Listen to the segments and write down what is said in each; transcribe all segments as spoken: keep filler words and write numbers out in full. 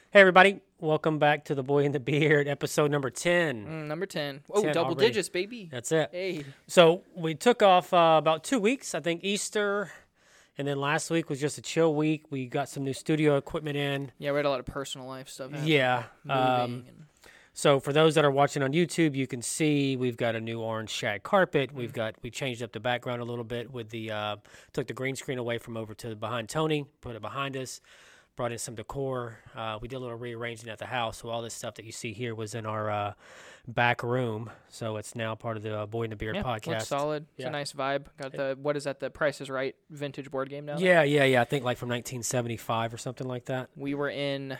Hey, everybody. Welcome back to The Boy and the Beard, episode number ten. Mm, number ten. Oh, ten double already. digits, baby. That's it. Hey. So we took off uh, about two weeks, I think Easter, and then last week was just a chill week. We got some new studio equipment in. Yeah, we had a lot of personal life stuff happening. Yeah. Moving Um, and- so for those that are watching on YouTube, you can see we've got a new orange shag carpet. We've got we changed up the background a little bit with the uh, took the green screen away from over to behind Tony, put it behind us. Brought in some decor. Uh, we did a little rearranging at the house, so all this stuff that you see here was in our uh, back room. So it's now part of the uh, Boy and the Beard yeah, podcast. looks solid. It's Yeah. a nice vibe. Got the, what is that, the Price is Right vintage board game now? Yeah, yeah, yeah. I think like from nineteen seventy-five or something like that. We were in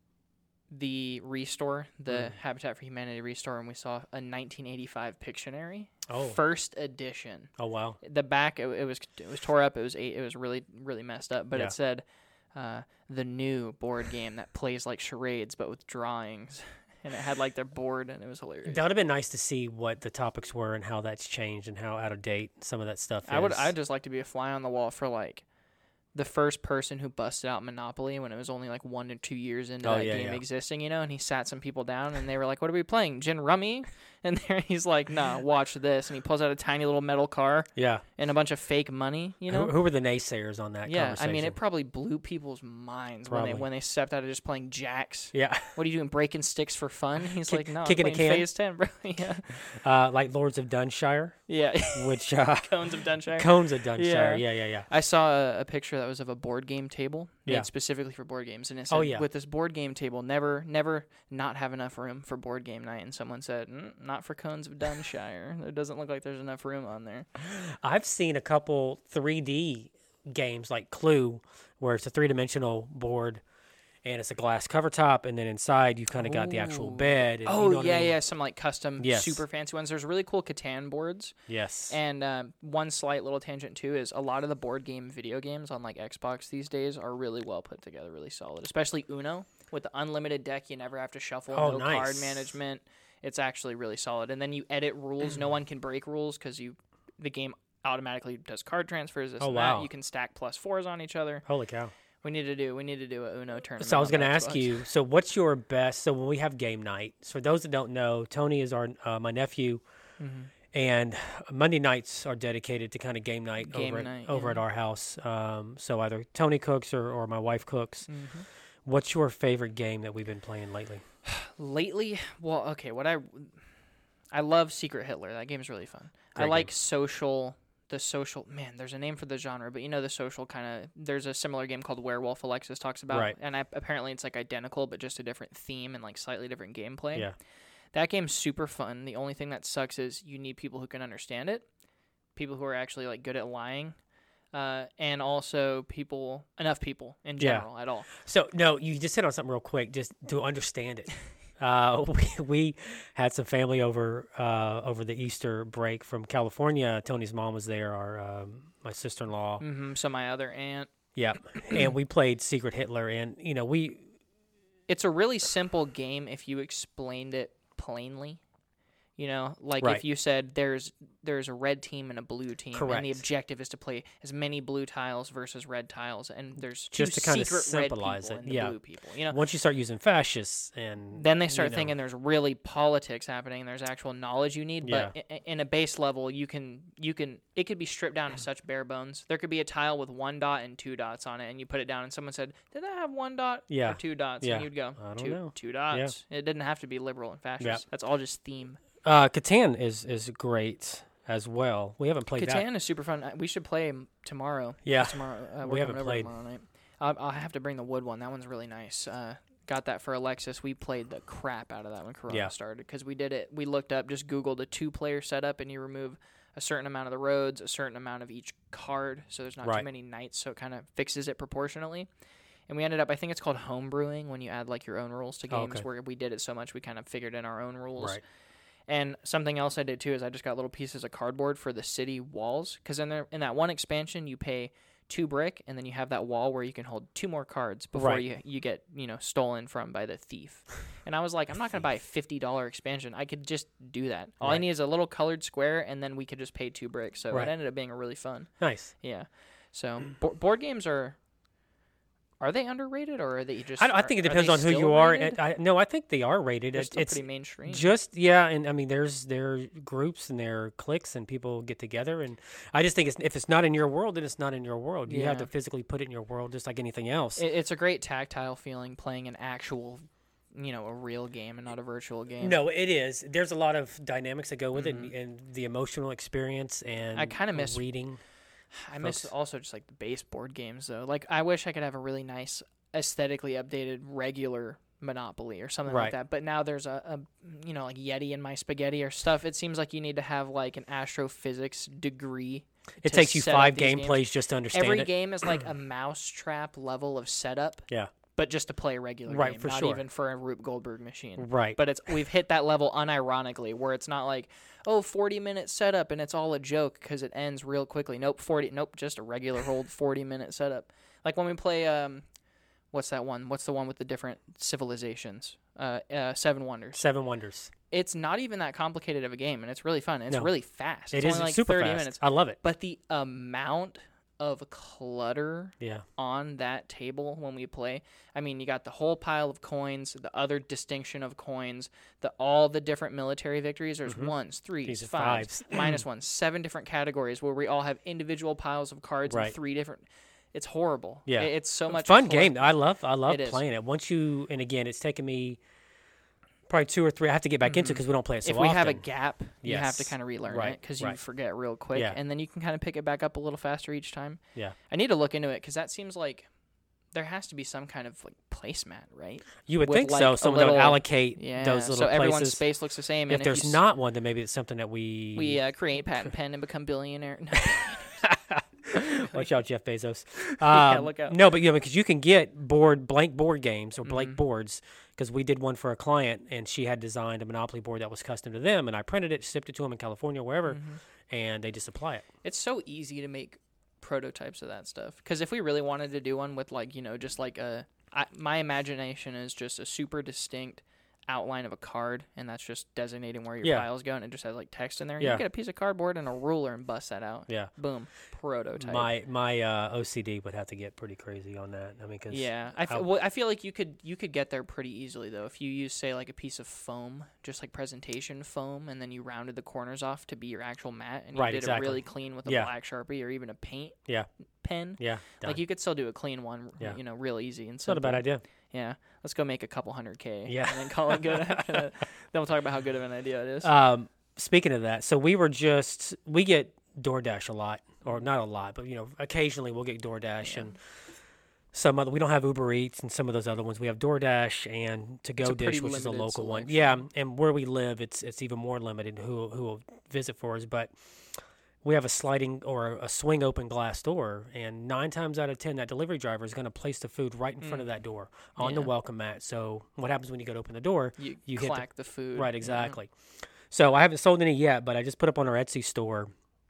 the Restore, the Mm. Habitat for Humanity Restore, and we saw a nineteen eighty-five Pictionary. Oh. First edition. Oh wow. The back, it, it was it was tore up. It was it was really, really messed up, but Yeah. it said uh, the new board game that plays like charades, but with drawings. And it had like their board, and it was hilarious. That would have been nice to see what the topics were and how that's changed and how out of date some of that stuff is. I would. I'd just like to be a fly on the wall for like the first person who busted out Monopoly when it was only like one to two years into Oh, that yeah, game yeah. existing, you know. And he sat some people down, and they were like, "What are we playing? Gin Rummy?" And there he's like, "Nah, watch this." And he pulls out a tiny little metal car Yeah. and a bunch of fake money, you know. Who, who were the naysayers on that yeah, I conversation? mean, it probably blew people's minds when Probably. they when they stepped out of just playing jacks. Yeah. What are you doing, breaking sticks for fun? He's Kick- like, "No, I'm kicking a playing can?" Phase Ten, bro." yeah, Uh, like Lords of Dunshire, yeah. which uh, Cones of Dunshire. Cones of Dunshire. Yeah. Yeah, yeah, yeah. I saw a, a picture that was of a board game table made Yeah. specifically for board games, and it said, Oh, yeah. with this board game table, never, never not have enough room for board game night. And someone said, mm, not for Cones of Dunshire. It doesn't look like there's enough room on there. I've seen a couple three D games like Clue, where it's a three dimensional board and it's a glass cover top, and then inside you kind of got the actual Ooh. bed. And, Oh, you know what I yeah, mean? yeah, some like custom, Yes. super fancy ones. There's really cool Catan boards. Yes. And um, one slight little tangent too is a lot of the board game video games on like Xbox these days are really well put together, really solid. Especially Uno with the unlimited deck, you never have to shuffle, Oh, no nice. card management. It's actually really solid. And then you edit rules. No one can break rules because you the game automatically does card transfers. This Oh, and wow. that. You can stack plus fours on each other. Holy cow. We need to do we need to do a Uno tournament. So I was on going to the ask Xbox. you, so what's your best, so when we have game night, so for those that don't know, Tony is our uh, my nephew, Mm-hmm. and Monday nights are dedicated to kind of game night Game over, night, at, over yeah. at our house. Um, so either Tony cooks or, or my wife cooks. Mhm. What's your favorite game that we've been playing lately? Lately, well, okay, what I I love Secret Hitler. That game's really fun. I Great like game. social the social man, there's a name for the genre, but you know the social kind of there's a similar game called Werewolf Alexis talks about. Right. And I, apparently it's like identical but just a different theme and like slightly different gameplay. Yeah. That game's super fun. The only thing that sucks is you need people who can understand it. People who are actually like good at lying. Uh, and also people enough people in Yeah. general at all. So no, you just hit on something real quick, just to understand it. Uh, we, we had some family over uh, over the Easter break from California. Tony's mom was there. Our um, my sister in law. hmm So my other aunt. Yeah, and we played Secret Hitler, and you know we It's a really simple game if you explained it plainly. You know, like Right. if you said there's there's a red team and a blue team, and the Correct. objective is to play as many blue tiles versus red tiles, and there's two Just to kinda secret red symbolize people it, and the yeah. blue people. You know, once you start using fascists, and then they you start know, thinking there's really politics happening, and there's actual knowledge you need. Yeah. But i- in a base level, you can you can it could be stripped down to such bare bones. There could be a tile with one dot and two dots on it, and you put it down, and someone said, "Did that have one dot Yeah. or two dots?" Yeah. And you'd go, I don't two, know. two dots." It didn't have to be liberal and fascist. Yeah. That's all just theme. Uh, Catan is is great as well. We haven't played that. Catan is super fun. Uh, We should play m- tomorrow. Yeah. Tomorrow. Uh, We we're haven't coming over played. tomorrow night. I'll, I'll have to bring the wood one. That one's really nice. Uh, got that for Alexis. We played the crap out of that when Corona Yeah. started because we did it. We looked up, just Googled a two-player setup, and you remove a certain amount of the roads, a certain amount of each card, so there's not Right. too many knights, so it kind of fixes it proportionally. And we ended up, I think it's called home brewing when you add like your own rules to Oh, games. okay. Where we did it so much, we kind of figured in our own rules. Right. And something else I did too is I just got little pieces of cardboard for the city walls because in there in that one expansion you pay two brick and then you have that wall where you can hold two more cards before Right. you you get you know stolen from by the thief. And I was like, I'm not gonna buy a fifty dollar expansion. I could just do that. All I Right. need is a little colored square and then we could just pay two bricks. So Right. it ended up being a really fun. Nice. Yeah. So bo- board games are Are they underrated or are they just? I, I are- think it are depends they on who still you are. rated? And I, no, I think they are rated. They're It, still it's pretty mainstream. just yeah, and I mean, there's there are groups and there are cliques and people get together, and I just think it's, if it's not in your world, then it's not in your world. You have Yeah. to physically put it in your world, just like anything else. It, it's a great tactile feeling playing an actual, you know, a real game and not a virtual game. No, it is. There's a lot of dynamics that go with it, and, and the emotional experience and I kinda miss- reading. I miss folks. also just like the baseboard games though. Like I wish I could have a really nice, aesthetically updated regular Monopoly or something Right. like that. But now there's a, a, you know, like Yeti in My Spaghetti or stuff. It seems like you need to have like an astrophysics degree. It to takes you set up five these gameplays games. just to understand Every it. game is like a mousetrap level of setup, Yeah, but just to play a regular Right, game, for not sure. even for a Rube Goldberg machine. right. But it's we've hit that level unironically where it's not like, oh, forty minute setup and it's all a joke because it ends real quickly. Nope, forty. Nope, just a regular old forty minute setup. Like when we play, um, what's that one? What's the one with the different civilizations? Uh, uh, Seven Wonders. Seven Wonders. It's not even that complicated of a game, and it's really fun. And it's No. really fast. It It's is only like super thirty fast. minutes. I love it. But the amount of clutter Yeah. on that table when we play. I mean, you got the whole pile of coins, the other distinction of coins, the all the different military victories. There's ones, threes, These are fives, fives. minus ones, seven different categories where we all have individual piles of cards Right. and three different. It's horrible. Yeah. It- it's so much Fun collect- game. I love I love It is. playing it. Once you and again, it's taken me probably two or three. I have to get back into because we don't play it so if we often. have a gap, you have to Yes. kind of relearn Right, it because you right. forget real quick, Yeah. and then you can kind of pick it back up a little faster each time. Yeah. I need to look into it because that seems like there has to be some kind of like placemat, right? You would with, think like, so. a Someone would little- allocate Yeah. those little so everyone's places. space looks the same. If and there's if you s- not one, then maybe it's something that we. we uh, create patent pen and become billionaire. No. Watch out, Jeff Bezos. Yeah, Um, look out. No, but you know, because you can get board blank board games or blank Mm-hmm. boards. Because we did one for a client, and she had designed a Monopoly board that was custom to them, and I printed it, shipped it to them in California, wherever, Mm-hmm. and they just apply it. It's so easy to make prototypes of that stuff. Because if we really wanted to do one with like you know just like a, I, my imagination is just a super distinct outline of a card, and that's just designating where your Yeah. files go, and it just has like text in there. Yeah. You get a piece of cardboard and a ruler and bust that out. Yeah. Boom, prototype. My my uh, O C D would have to get pretty crazy on that. I mean, because Yeah, I, f- I- well, I feel like you could you could get there pretty easily though if you use say like a piece of foam, just like presentation foam, and then you rounded the corners off to be your actual mat, and you Right, did exactly. it really clean with a Yeah. black Sharpie or even a paint yeah, pen. yeah, done. Like you could still do a clean one, Yeah. you know, real easy and it's not a bad simple. idea. Yeah, let's go make a couple hundred k. Yeah. and then call it good. After that. Then we'll talk about how good of an idea it is. Um, speaking of that, so we were just we get DoorDash a lot, or not a lot, but you know, occasionally we'll get DoorDash Yeah. and some other. We don't have Uber Eats and some of those other ones. We have DoorDash and To It's Go a pretty Dish, which is a limited local one. selection. Yeah, and where we live, it's it's even more limited who who will visit for us, but. We have a sliding or a swing open glass door, and nine times out of ten, that delivery driver is going to place the food right in front of that door on the Yeah. welcome mat. So, what happens when you go to open the door? you you hit the- clack the, food. Right, yeah. exactly. So I haven't sold any yet, but I just put up on our Etsy store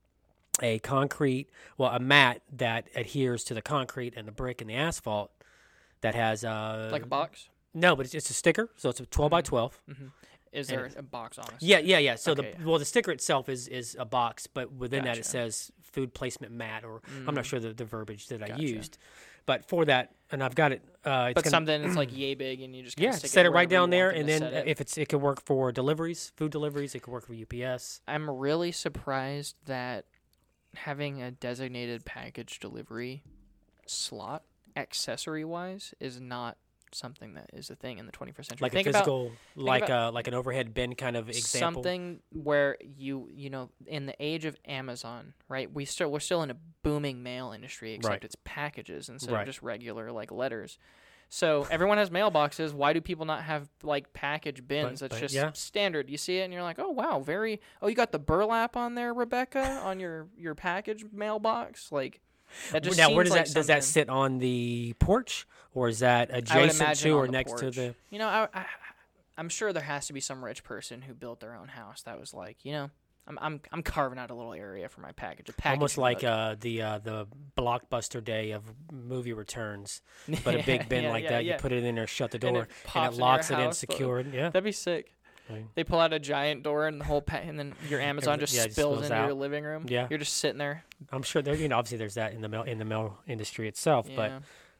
a concrete, well, a mat that adheres to the concrete and the brick and the asphalt that has uh Like a box. no, but it's, it's a sticker, so it's a twelve by twelve. Is And there it's- a box on it? Yeah, yeah, yeah. So Okay, the yeah. well, the sticker itself is is a box, but within that it Gotcha. says food placement mat, or I'm not sure the, the verbiage that I Gotcha. used, but for that, and I've got it. Uh, it's But gonna, something that's like yay big, and you just kinda yeah, stick set it right wherever you down there, want them and to then set it. if it's it can work for deliveries, food deliveries. It could work for U P S. I'm really surprised that having a designated package delivery slot, accessory wise, is not something that is a thing in the twenty-first century. Like Think a about physical, like about a like an overhead bin kind of example. something where you you know in the age of Amazon, right? We still we're still in a booming mail industry, except Right. it's packages instead Right. of just regular like letters. So everyone has mailboxes. Why do people not have like package bins? But- That's but, just yeah. standard. You see it and you're like, oh wow, very. Oh, you got the burlap on there, Rebecca, on your your package mailbox. Like that just now, where seems does like that does that something- sit on the porch, or is that I would adjacent imagine to on or the next to porch. the? You know, I, I, I'm sure there has to be some rich person who built their own house that was like, you know, I'm I'm I'm carving out a little area for my package. A package Almost like nook. uh, the uh, the blockbuster day of movie returns, but a big bin Yeah, like yeah, that. yeah. You put it in there, shut the And door, it and pops it in your locks it in, house, but- secured. Yeah, That'd be sick. Right. They pull out a giant door and the whole pa- and then your Amazon Every- just yeah, it just spills spills into your out. living room. Yeah. You're just sitting there. I'm sure there. You know, obviously there's that in the mail in the mail industry itself, Yeah. but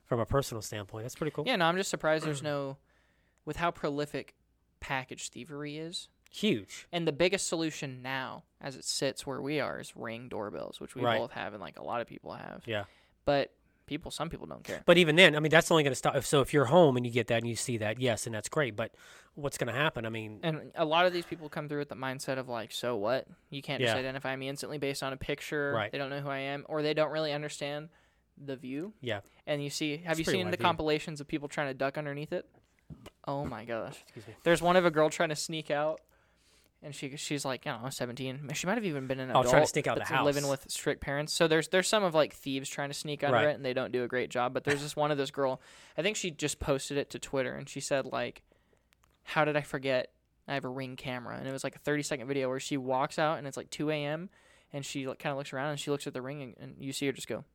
from a personal standpoint. That's pretty cool. Yeah, no, I'm just surprised there's no, with how prolific package thievery is. Huge. And the biggest solution now, as it sits where we are, is Ring doorbells, which we Right. both have and like a lot of people have. Yeah. But people, some people don't care. But even then, I mean, that's only going to stop. So if you're home and you get that and you see that, yes, and that's great. But what's going to happen? I mean, And a lot of these people come through with the mindset of like, so what? You can't just Yeah. identify me instantly based on a picture. Right. They don't know who I am, or they don't really understand the view. yeah. And you see, have It's you pretty seen wide the view. compilations of people trying to duck underneath it? Oh my gosh. Excuse me. There's one of a girl trying to sneak out, and she she's like, I don't know, seventeen. She might have even been an Oh, adult. trying to sneak out that's the house. living with strict parents. So there's there's some of like thieves trying to sneak under Right. it, and they don't do a great job. But there's this one of this girl. I think she just posted it to Twitter, and she said like, how did I forget I have a Ring camera? And it was like a thirty second video where she walks out, and it's like two a.m. and she like, kind of looks around, and she looks at the ring, and, and you see her just go.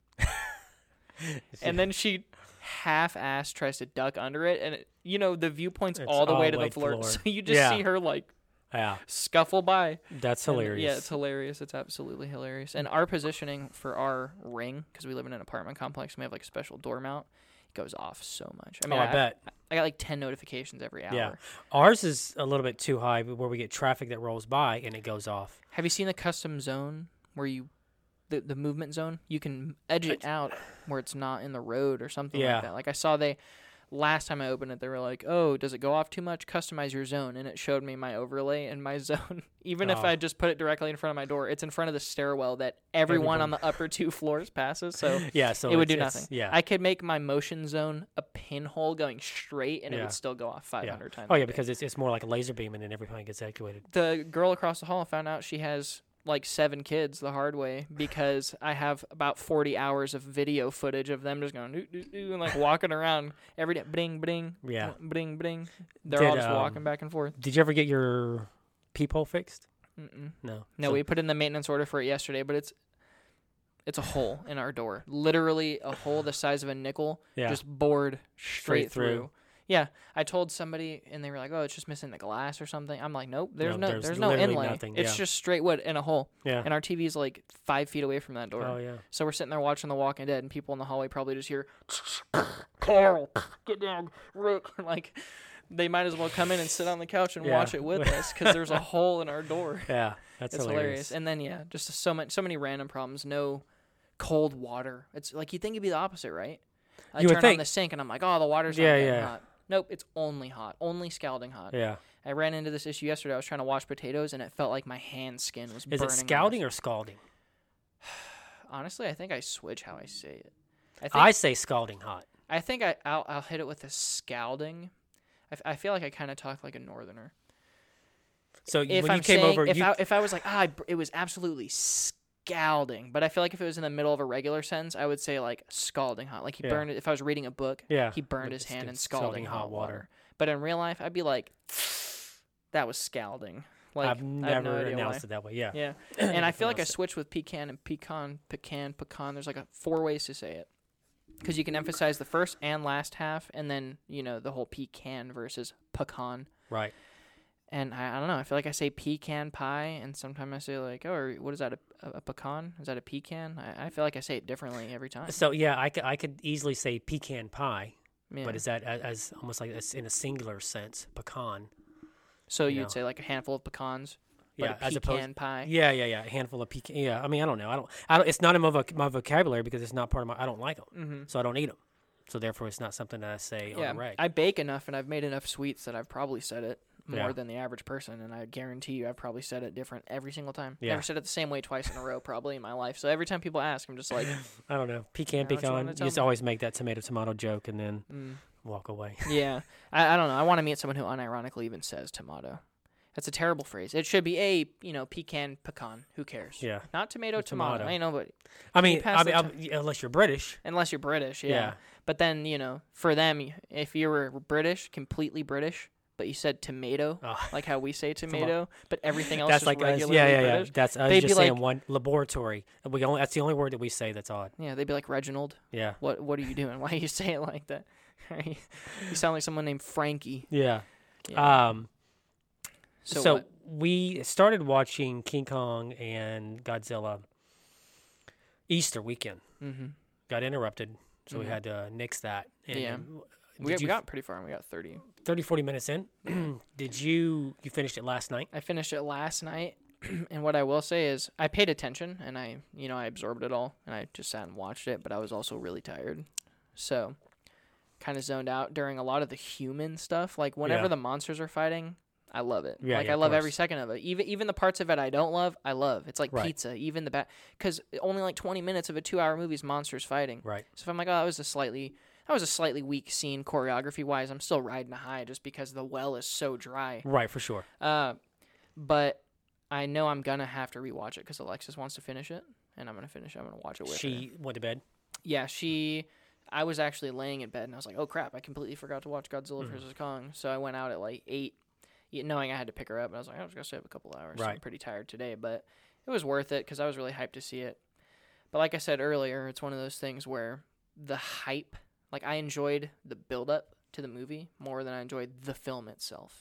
And then she half-ass tries to duck under it, and it, you know the viewpoint's It's all the all way to way the floor, floor. so you just Yeah. see her like Yeah. scuffle by. That's And, hilarious. yeah, it's hilarious. It's absolutely hilarious. And our positioning for our Ring, because we live in an apartment complex, and we have like a special door mount. It goes off so much. I mean, oh, I, I, bet. I got like ten notifications every hour. Yeah. Ours is a little bit too high where we get traffic that rolls by and it goes off. Have you seen the custom zone where you, the the movement zone, you can edge it out where it's not in the road or something Yeah. like that? Like I saw they, last time I opened it, they were like, oh, does it go off too much? Customize your zone. And it showed me my overlay and my zone. Even if Oh. I just put it directly in front of my door, it's in front of the stairwell that everyone on Everyone. the upper two floors passes. So Yeah. So it would do it's- it's- nothing. Yeah. I could make my motion zone a pinhole going straight, and it Yeah. would still go off five hundred times. Oh a yeah, day. because it's it's more like a laser beam and then every time it gets activated. The girl across the hall found out she has like seven kids the hard way because I have about forty hours of video footage of them just going doo, doo, doo, and like walking around every day, bling bling, Yeah. bling bling. They're Did, all just um, walking back and forth. Did you ever get your peephole fixed? Mm-mm. No. No, So- we put in the maintenance order for it yesterday, but it's it's a hole in our door, literally a hole the size of a nickel, Yeah. just bored straight, Straight through. through. Yeah, I told somebody, and they were like, "Oh, it's just missing the glass or something." I'm like, "Nope, there's No, no, there's there's, no literally inlay. nothing, It's yeah. just straight wood in a hole." Yeah. And our T V's like five feet away from that door. Oh yeah. So we're sitting there watching The Walking Dead, and people in the hallway probably just hear, "Carl, get down, Rick!" Like, they might as well come in and sit on the couch and Yeah. watch it with us because there's a hole in our door. Yeah. That's It's hilarious. hilarious. And then yeah, just so much, so many random problems. No cold water. It's like you think it'd be the opposite, right? I You would turn on think. the sink and I'm like, oh, the water's not Yeah, getting yeah. hot. Nope, it's only hot, only scalding hot. Yeah. I ran into this issue yesterday. I was trying to wash potatoes and it felt like my hand skin was Is burning. it scalding or scalding? Honestly, I think I switch how I say it. I think I say scalding hot. I think I I'll, I'll hit it with a scalding. I, f- I feel like I kind of talk like a northerner. So If when I'm you came saying, over, if you I if I was like ah, I br- it was absolutely scalding, but I feel like if it was in the middle of a regular sentence, I would say like scalding hot. Like he Yeah. burned it. If I was reading a book, yeah, he burned with his the hand in st- scalding, hot water. But in real life, I'd be like, that was scalding. Like I've I have never no idea announced why. it that way. Yeah. Yeah, and I feel like I Pronounced it. switched with pecan and pecan, pecan, pecan. There's like a four ways to say it. Because you can emphasize the first and last half, and then, you know, the whole pecan versus pecan. Right. And I, I don't know. I feel like I say pecan pie, and sometimes I say like, oh, or what is that? A, a, a pecan? Is that a pecan? I, I feel like I say it differently every time. So yeah, I could I could easily say pecan pie, Yeah. but is that as, as almost like as in a singular sense, pecan? so you you'd know. say like a handful of pecans, but Yeah, a as pecan opposed. pie. Yeah, yeah, yeah. A handful of pecan. Yeah, I mean, I don't know. I don't. I don't. It's not in my, voc- my vocabulary because it's not part of my. I don't like them, Mm-hmm. so I don't eat them. So therefore, it's not something that I say Yeah, on the reg. I bake enough, and I've made enough sweets that I've probably said it more Yeah. than the average person, and I guarantee you I've probably said it different every single time. Yeah. Never said it the same way twice in a row probably in my life. So every time people ask, I'm just like, I don't know. Pecan, know what you pecan. wanna You tell just me. always make that tomato tomato joke and then mm, walk away. yeah. I, I don't know. I want to meet someone who unironically even says tomato. That's a terrible phrase. It should be a, you know, pecan, pecan. Who cares? Yeah. Not tomato, Or tomato. tomato. I know, but I mean, pass I mean, the I'm- yeah, unless you're British. unless you're British, yeah. Yeah. But then, you know, for them, if you were British, completely British, but you said tomato, Oh, like how we say tomato, but everything else that's is like us. regularly Yeah, yeah, yeah. British. That's us They'd just be saying like- one laboratory. We only, that's the only word that we say that's odd. Yeah, they'd be like, Reginald, Yeah. what what are you doing? Why you say it like that? You sound like someone named Frankie. Yeah. Yeah. Um. so So, what? we started watching King Kong and Godzilla Easter weekend. Mm-hmm. Got interrupted so we Mhm. had to nix that. And, Yeah. and We, did we you got pretty far. And we got thirty. thirty, forty minutes in. Did you you finished it last night? I finished it last night, and what I will say is I paid attention and I, you know, I absorbed it all and I just sat and watched it, but I was also really tired. So, kind of zoned out during a lot of the human stuff. Like whenever Yeah. the monsters are fighting, I love it. Yeah, like yeah, I of love every course. second of it. Even even the parts of it I don't love, I love. It's like Right. pizza. Even the back, because only like twenty minutes of a two-hour movie is monsters fighting. Right. So if I'm like, oh, that was a slightly, that was a slightly weak scene choreography wise, I'm still riding a high just because the well is so dry. Right, for sure. Uh, but I know I'm gonna have to rewatch it because Alexis wants to finish it, and I'm gonna finish it. I'm gonna watch it with her. She went to bed. Yeah, she. I was actually laying in bed, and I was like, "Oh crap! I completely forgot to watch Godzilla Mm. versus Kong." So I went out at like eight, y- knowing I had to pick her up. And I was like, "I was gonna stay up a couple hours." So I'm Right. pretty tired today, but it was worth it because I was really hyped to see it. But like I said earlier, it's one of those things where the hype, like I enjoyed the build up to the movie more than I enjoyed the film itself.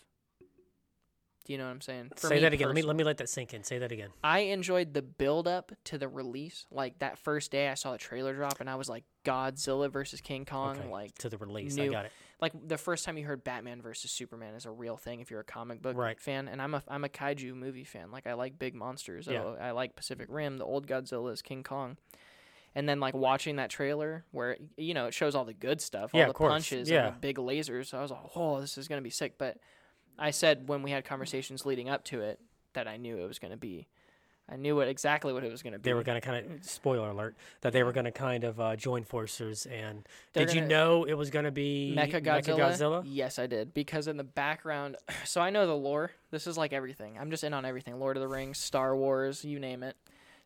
Do you know what I'm saying? For Say me that again. Let me personally. let me let that sink in. Say that again. I enjoyed the build up to the release. Like that first day I saw the trailer drop and I was like Godzilla versus King Kong. Okay. Like To the release. I new- got it. like the first time you heard Batman versus Superman is a real thing if you're a comic book Right. fan. And I'm a I'm a kaiju movie fan. Like I like big monsters. Yeah. I, I like Pacific Rim, the old Godzilla's, King Kong. And then like watching that trailer where you know it shows all the good stuff, all Yeah, the of course. punches Yeah. and the big lasers. So I was like, oh, this is gonna be sick. But I said when we had conversations leading up to it that I knew it was gonna be. I knew what exactly what it was gonna be. They were going to kind of spoiler alert that they were going to kind of uh, join forces. And They're did you gonna- know it was going to be Mecha Godzilla? Mechagodzilla? Yes, I did. Because in the background, so I know the lore. This is like everything. I'm just in on everything. Lord of the Rings, Star Wars, you name it.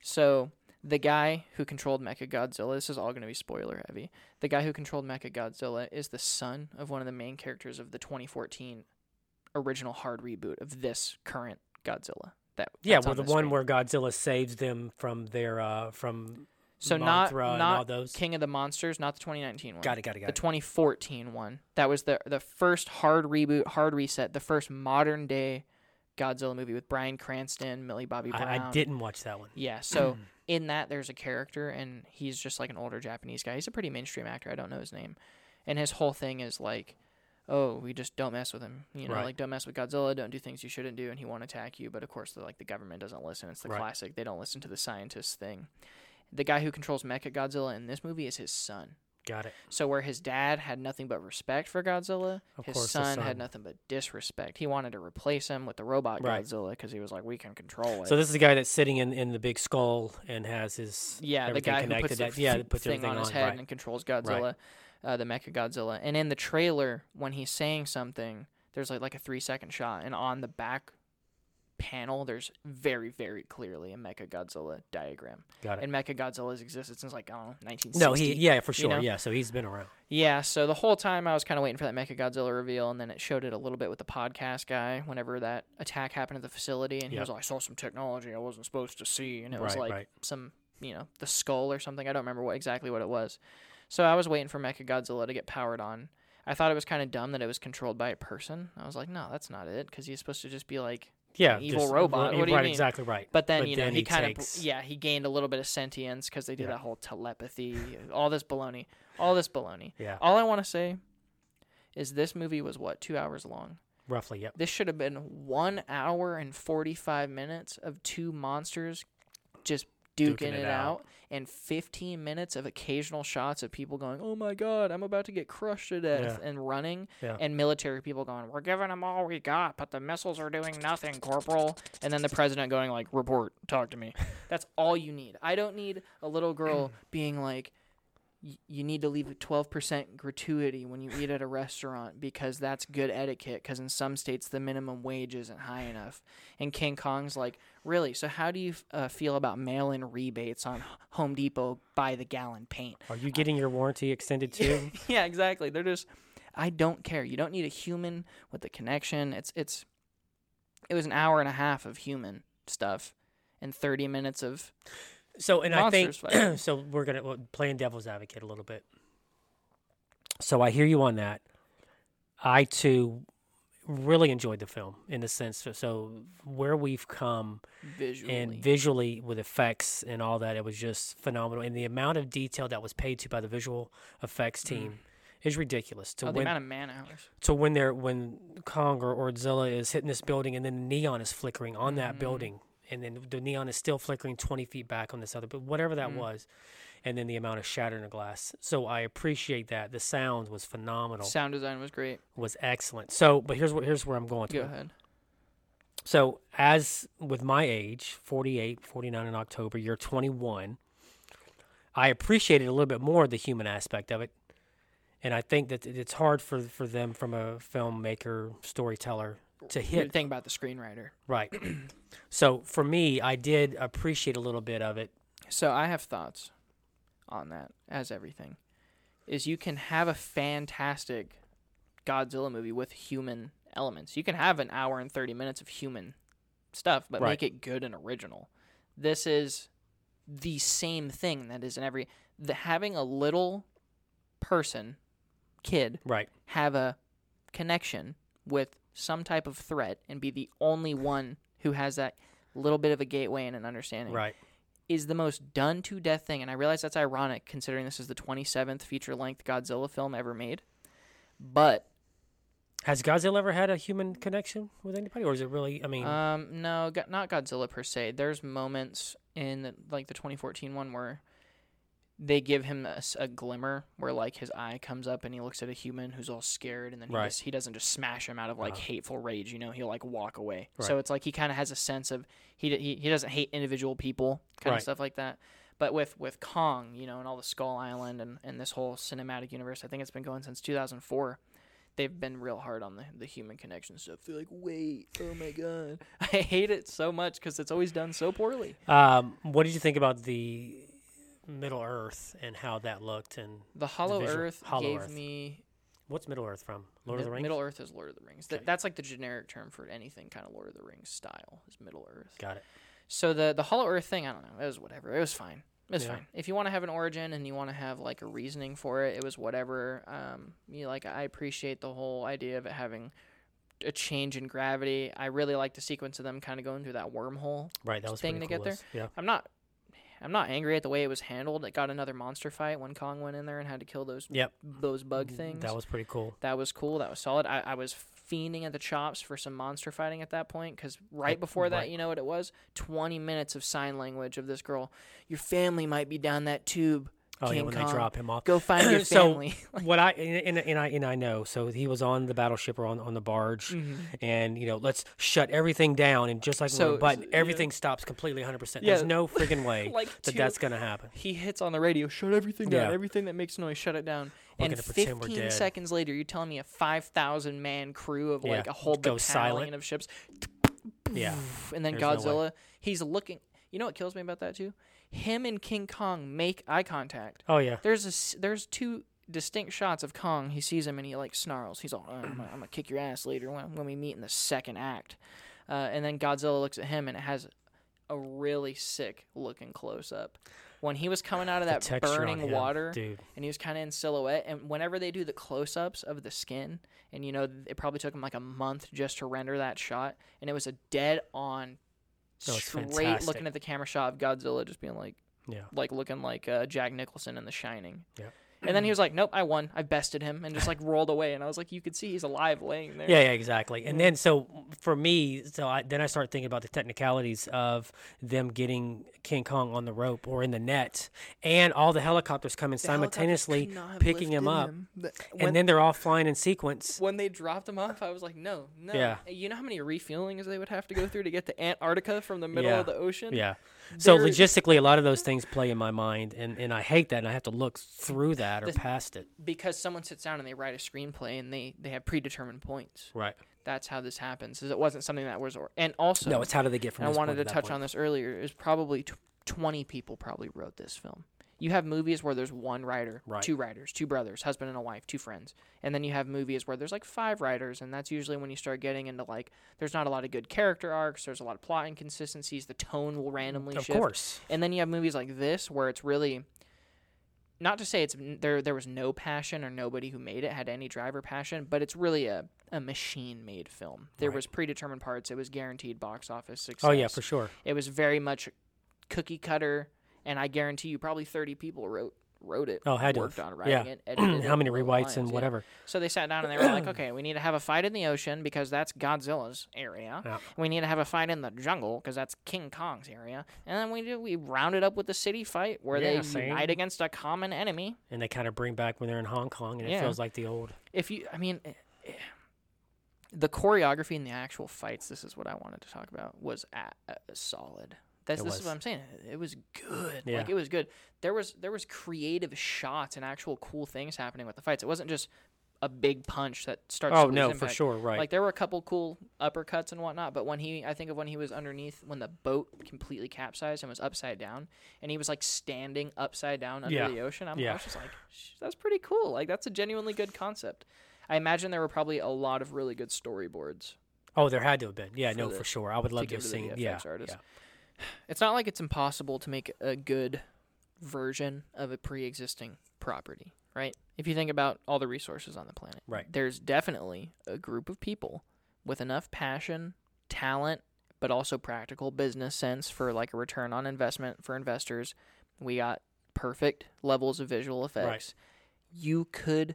So the guy who controlled Mecha Godzilla, this is all going to be spoiler heavy. The guy who controlled Mecha Godzilla is the son of one of the main characters of the twenty fourteen original hard reboot of this current Godzilla. That Yeah, that's well, on the the one screen. where Godzilla saves them from their uh, from So not Mothra and all not those. King of the Monsters, not the twenty nineteen one. Got it. Got it. Got The it. twenty fourteen one. That was the the first hard reboot, hard reset, the first modern day Godzilla movie with Bryan Cranston, Millie Bobby Brown. I, I didn't watch that one. Yeah, so in that there's a character and he's just like an older Japanese guy. He's a pretty mainstream actor. I don't know his name. And his whole thing is like, oh, we just don't mess with him. You know, Right. like don't mess with Godzilla, don't do things you shouldn't do, and he won't attack you. But of course, the, like the government doesn't listen. It's the Right. classic. They don't listen to the scientists thing. The guy who controls Mecha Godzilla in this movie is his son. Got it. So where his dad had nothing but respect for Godzilla, Of his course, the son, son. had nothing but disrespect. He wanted to replace him with the robot Right. Godzilla because he was like, we can control it. So this is the guy that's sitting in, in the big skull and has his yeah, the everything guy who connected. puts the that, yeah, f- that puts thing everything on his on. head Right. and controls Godzilla, uh, the Mecha Godzilla. And in the trailer, when he's saying something, there's like like a three second shot, and on the back panel, there's very very clearly a Mecha Godzilla diagram. Got it. And Mecha Godzilla's existed since like I don't know nineteen sixty. No, he yeah for you sure. know? Yeah, so he's been around. Yeah, so the whole time I was kind of waiting for that Mecha Godzilla reveal, and then it showed it a little bit with the podcast guy whenever that attack happened at the facility, and he Yep. was like, I saw some technology I wasn't supposed to see, and it was Right, like right. some, you know, the skull or something. I don't remember what exactly what it was. So I was waiting for Mecha Godzilla to get powered on. I thought it was kind of dumb that it was controlled by a person. I was like, no, that's not it, because he's supposed to just be like, Yeah, An evil just- robot. Right, What do you right, mean? exactly right. but then, But you know, then he, he kind takes- of, yeah, he gained a little bit of sentience because they did Yeah. that whole telepathy, all this baloney, all this baloney. Yeah, All I want to say is this movie was, what, two hours long? roughly. Yep. This should have been one hour and forty-five minutes of two monsters just duking, Duking it, it out. out. and fifteen minutes of occasional shots of people going, oh my God, I'm about to get crushed to death, Yeah. and running, Yeah. and military people going, we're giving them all we got, but the missiles are doing nothing, Corporal. And then the president going like, report, talk to me. That's all you need. I don't need a little girl being like, y- you need to leave a twelve percent gratuity when you eat at a restaurant because that's good etiquette, because in some states the minimum wage isn't high enough. And King Kong's like, really? So how do you uh, feel about mail-in rebates on Home Depot by the gallon paint? Are you getting your warranty extended too? Yeah, exactly. They're just, I don't care. You don't need a human with the connection. It's it's. It was an hour and a half of human stuff, and thirty minutes of So, and I think Monsters fighting. so. We're gonna well, playing devil's advocate a little bit. So I hear you on that. I too really enjoyed the film in the sense. So, so where we've come Visually. and visually with effects and all that, it was just phenomenal. And the amount of detail that was paid to by the visual effects team mm. is ridiculous. To oh, the when, amount of man hours. So when they're when Kong or, or Godzilla is hitting this building and then the neon is flickering on mm. that building, and then the neon is still flickering twenty feet back on this other, but whatever that mm. was. And then the amount of shatter in the glass. So I appreciate that. The sound was phenomenal. Sound design was great. Was excellent. So, but here's what here's where I'm going to. Go ahead. So, as with my age, forty-eight, forty-nine in October, you're twenty-one, I appreciated a little bit more the human aspect of it. And I think that it's hard for, for them from a filmmaker, storyteller, to hit. You're thinking about the screenwriter. Right. So, for me, I did appreciate a little bit of it. So, I have thoughts on that, as everything, is you can have a fantastic Godzilla movie with human elements. You can have an hour and thirty minutes of human stuff, but right. make it good and original. This is the same thing that is in every... The, having a little person, kid, right. have a connection with some type of threat and be the only one who has that little bit of a gateway and an understanding. Right. Is the most done-to-death thing, and I realize that's ironic considering this is the twenty-seventh feature-length Godzilla film ever made, but... Has Godzilla ever had a human connection with anybody, or is it really, I mean... Um, no, go- not Godzilla per se. There's moments in, the, like, the twenty fourteen one where they give him a, a glimmer where, like, his eye comes up and he looks at a human who's all scared, and then he, right. just, he doesn't just smash him out of, like, uh-huh. hateful rage, you know? He'll, like, walk away. Right. So it's like he kind of has a sense of... He, he he doesn't hate individual people, kind right. of stuff like that. But with, with Kong, you know, and all the Skull Island and, and this whole cinematic universe, I think it's been going since two thousand four. They've been real hard on the, the human connection stuff. They're like, wait, oh my God. I hate it so much because it's always done so poorly. Um, what did you think about the Middle Earth and how that looked? And the Hollow the Earth Hollow gave Earth. me... What's Middle Earth from? Lord Mi- of the Rings? Middle Earth is Lord of the Rings. Okay. Th- that's like the generic term for anything kind of Lord of the Rings style is Middle Earth. Got it. So the, the Hollow Earth thing, I don't know. It was whatever. It was fine. It was yeah. fine. If you want to have an origin and you want to have like a reasoning for it, it was whatever. Um, you know, like I appreciate the whole idea of it having a change in gravity. I really like the sequence of them kind of going through that wormhole right, that was thing to cool get there. Yeah. I'm not I'm not angry at the way it was handled. It got another monster fight when Kong went in there and had to kill those yep. those bug things. That was pretty cool. That was cool. That was solid. I, I was fiending at the chops for some monster fighting at that point because right before that, right. you know what it was? twenty minutes of sign language of this girl. Your family might be down that tube. Oh, King yeah, when Kong. they drop him off. Go find your family. So what I and, and, and I and I know. So he was on the battleship or on, on the barge, mm-hmm. and you know, let's shut everything down. And just like so, a button, so, everything yeah. stops completely, one hundred percent. Yeah. There's no friggin' way like that two, that's gonna happen. He hits on the radio, shut everything down. Yeah. Everything that makes noise, shut it down. We're and gonna pretend we're fifteen dead. seconds later, you're telling me a five thousand man crew of Yeah. like a whole Go battalion silent. of ships. Yeah. And then There's no way. Godzilla, he's looking. You know what kills me about that too? Him and King Kong make eye contact. Oh yeah. There's a s- there's two distinct shots of Kong. He sees him and he like snarls. He's all, oh, I'm, gonna, I'm gonna kick your ass later when, when we meet in the second act. Uh, and then Godzilla looks at him and it has a really sick looking close up. When he was coming out of The that texture on burning him, water, dude. and he was kind of in silhouette, and whenever they do the close-ups of the skin, and you know it probably took him like a month just to render that shot, and it was a dead-on, No, it's straight fantastic. looking at the camera shot of Godzilla just being like, Yeah. like looking like uh, Jack Nicholson in The Shining. Yeah. And then he was like, nope, I won. I bested him, and just like rolled away. And I was like, you could see he's alive laying there. Yeah, yeah, exactly. And then so for me, so I, then I start thinking about the technicalities of them getting King Kong on the rope or in the net, and all the helicopters coming The simultaneously helicopters could not have picking him lifted up, him. The- and when- then they're all flying in sequence. When they dropped him off, I was like, no, no. Yeah. You know how many refuelings they would have to go through to get to Antarctica from the middle Yeah. of the ocean? Yeah. So There- logistically, a lot of those things play in my mind, and, and I hate that, and I have to look through that or The- past it. Because someone sits down and they write a screenplay and they, they have predetermined points. Right. That's how this happens. Is it wasn't something that was, or, and also, No, it's how do they get from and I this wanted point to that touch point. on this earlier, is probably tw- twenty people probably wrote this film. You have movies where there's one writer, Right. two writers, two brothers, husband and a wife, two friends. And then you have movies where there's like five writers, and that's usually when you start getting into like, there's not a lot of good character arcs, there's a lot of plot inconsistencies, the tone will randomly Of shift. course. And then you have movies like this where it's really, not to say it's there there was no passion or nobody who made it had any drive or passion, but it's really a, a machine-made film. There Right. was predetermined parts. It was guaranteed box office success. Oh yeah, for sure. It was very much cookie cutter, and I guarantee you probably thirty people wrote wrote it, Oh, had to worked have. on writing Yeah. it, edited How it, many wrote rewrites lines, and yeah. whatever. So they sat down and they were like, okay, we need to have a fight in the ocean because that's Godzilla's area. Yeah. We need to have a fight in the jungle because that's King Kong's area. And then we do we rounded up with the city fight where Yeah, they same. unite against a common enemy. And they kind of bring back when they're in Hong Kong, and it Yeah. feels like the old. If you, I mean, eh, eh, the choreography and the actual fights. This is what I wanted to talk about. Was a, a solid. That's It this was. is what I'm saying. It was good. Yeah. Like it was good. There was there was creative shots and actual cool things happening with the fights. It wasn't just a big punch that starts. Oh to lose no, for impact. sure, right? Like there were a couple cool uppercuts and whatnot, but when he, I think of when he was underneath, when the boat completely capsized and was upside down, and he was like standing upside down under Yeah. the ocean. I'm, Yeah. I was just like, "Sh- that's pretty cool. Like that's a genuinely good concept. I imagine there were probably a lot of really good storyboards. oh, there had to have been. Yeah, for no, the- for sure. I would love to give have to the seen. V F Yeah, X artist. yeah. It's not like it's impossible to make a good version of a pre-existing property, right? If you think about all the resources on the planet, Right. there's definitely a group of people with enough passion, talent, but also practical business sense for like a return on investment for investors. We got perfect levels of visual effects. You could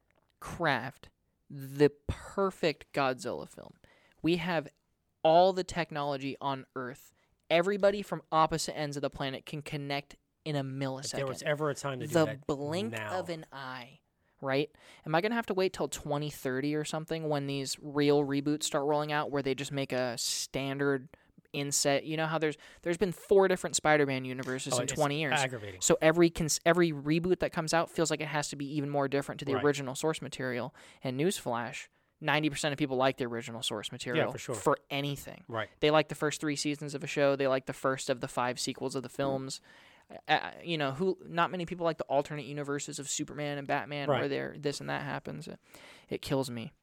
craft the perfect Godzilla film. We have all the technology on Earth. Everybody from opposite ends of the planet can connect in a millisecond. If there was ever a time to do the that, blink now. of an eye, right? Am I going to have to wait till twenty thirty or something when these real reboots start rolling out where they just make a standard inset? You know how there's there's been four different Spider-Man universes Oh, in it's twenty years. aggravating. So every cons- every reboot that comes out feels like it has to be even more different to the Right. original source material. And newsflash, ninety percent of people like the original source material for sure. for anything. Right. They like the first three seasons of a show. They like the first of the five sequels of the films. Uh, you know, who? Not many people like the alternate universes of Superman and Batman, Right. where there this and that happens. It, it kills me.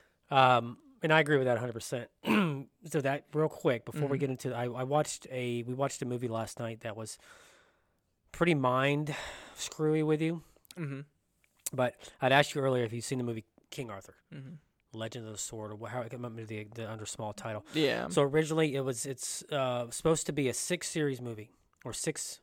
Um, and I agree with that one hundred percent. So that real quick before we Mhm. get into, I, I watched a we watched a movie last night that was pretty mind screwy with you. Mm-hmm. But I'd asked you earlier if you'd seen the movie King Arthur, Mm-hmm. Legend of the Sword, or how it came up with the the under small title. Yeah. So originally it was it's uh, supposed to be a six series movie or six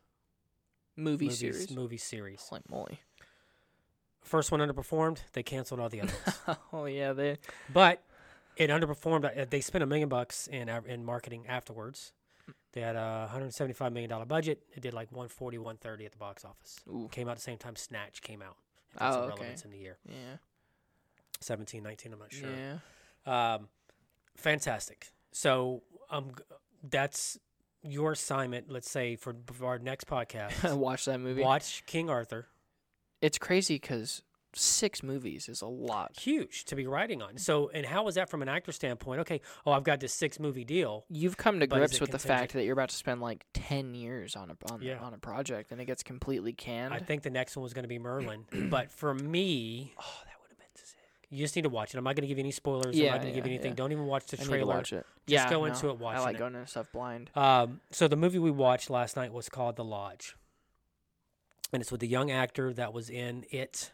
movie movies, series. movie series. Holy moly. First one underperformed. They canceled all the others. Oh yeah, they. But it underperformed. Uh, They spent a million bucks in uh, in marketing afterwards. They had a one hundred seventy-five million dollars budget. It did like one forty, one thirty at the box office. Ooh. Came out at the same time Snatch came out. If Oh, that's okay. relevance in the year. Yeah. seventeen, nineteen, I'm not sure. Yeah. Um, fantastic. So um, g- that's your assignment, let's say, for, for our next podcast. Watch that movie. Watch King Arthur. It's crazy because six movies is a lot. Huge to be writing on. So, and how is that from an actor standpoint? Okay, oh, I've got this six movie deal. You've come to But is grips it with the contingent? fact that you're about to spend like ten years on a on, Yeah. on a project, and it gets completely canned. I think the next one was going to be Merlin. But for me, oh, that would have been sick. you just need to watch it. I'm not going to give you any spoilers. Yeah, I'm not going to give yeah, you anything. yeah. Don't even watch the I need to trailer. watch it. Just yeah, go no, into it I watching like it. going into stuff blind. Um, so the movie we watched last night was called The Lodge. And it's with the young actor that was in It.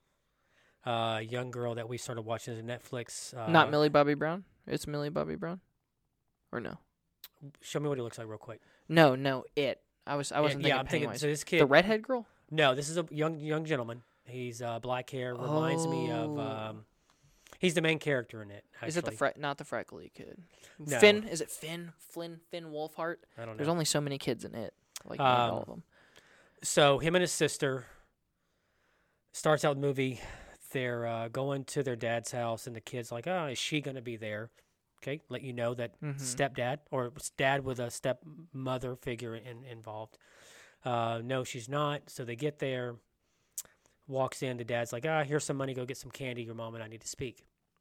Uh, young girl that we started watching as a Netflix. Uh, Not Millie Bobby Brown. It's Millie Bobby Brown, or no? Show me what he looks like real quick. No, no. It. I was. I Yeah, wasn't yeah, thinking I'm thinking. Pennywise. So this kid. The redhead girl. No, this is a young young gentleman. He's uh, black hair. Reminds me of. Oh. Um, he's the main character in it. Actually. Is it the fre- not the freckly kid? No. Finn. Is it Finn? Flynn. Finn Wolfhard. I don't know. There's only so many kids in it. Like name Um, all of them. So him and his sister starts out the movie. They're uh, going to their dad's house, and the kid's like, "Oh, is she going to be there?" Okay, let you know that Mhm. stepdad or dad with a stepmother figure in, involved. Uh, no, she's not. So they get there. Walks in. The dad's like, "Ah, here's some money. Go get some candy. Your mom and I need to speak."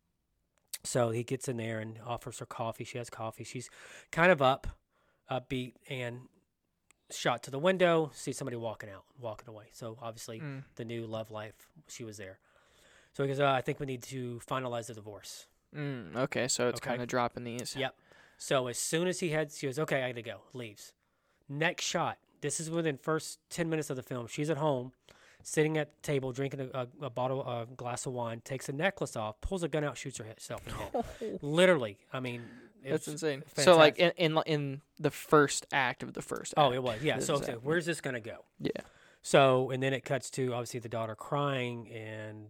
So he gets in there and offers her coffee. She has coffee. She's kind of up, upbeat, and shot to the window. Sees somebody walking out, walking away. So obviously, Mm. the new love life, she was there. So he goes, uh, I think we need to finalize the divorce. Mm, okay, so it's Okay. kind of dropping these. Yep. So as soon as he heads, she goes, okay, I got to go. Leaves. Next shot. This is within first ten minutes of the film. She's at home, sitting at the table, drinking a, a, a bottle, a glass of wine, takes a necklace off, pulls a gun out, shoots herself in the head. Literally, I mean, That's insane. fantastic. So like in, in in the first act of the first. Oh, act, it was, yeah. this So is okay, happening. where's this gonna go? Yeah. So and then it cuts to obviously the daughter crying, and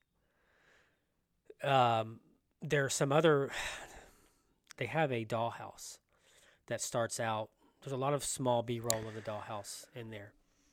um, there's some other. They have a dollhouse that starts out. There's a lot of small B-roll of the dollhouse in there.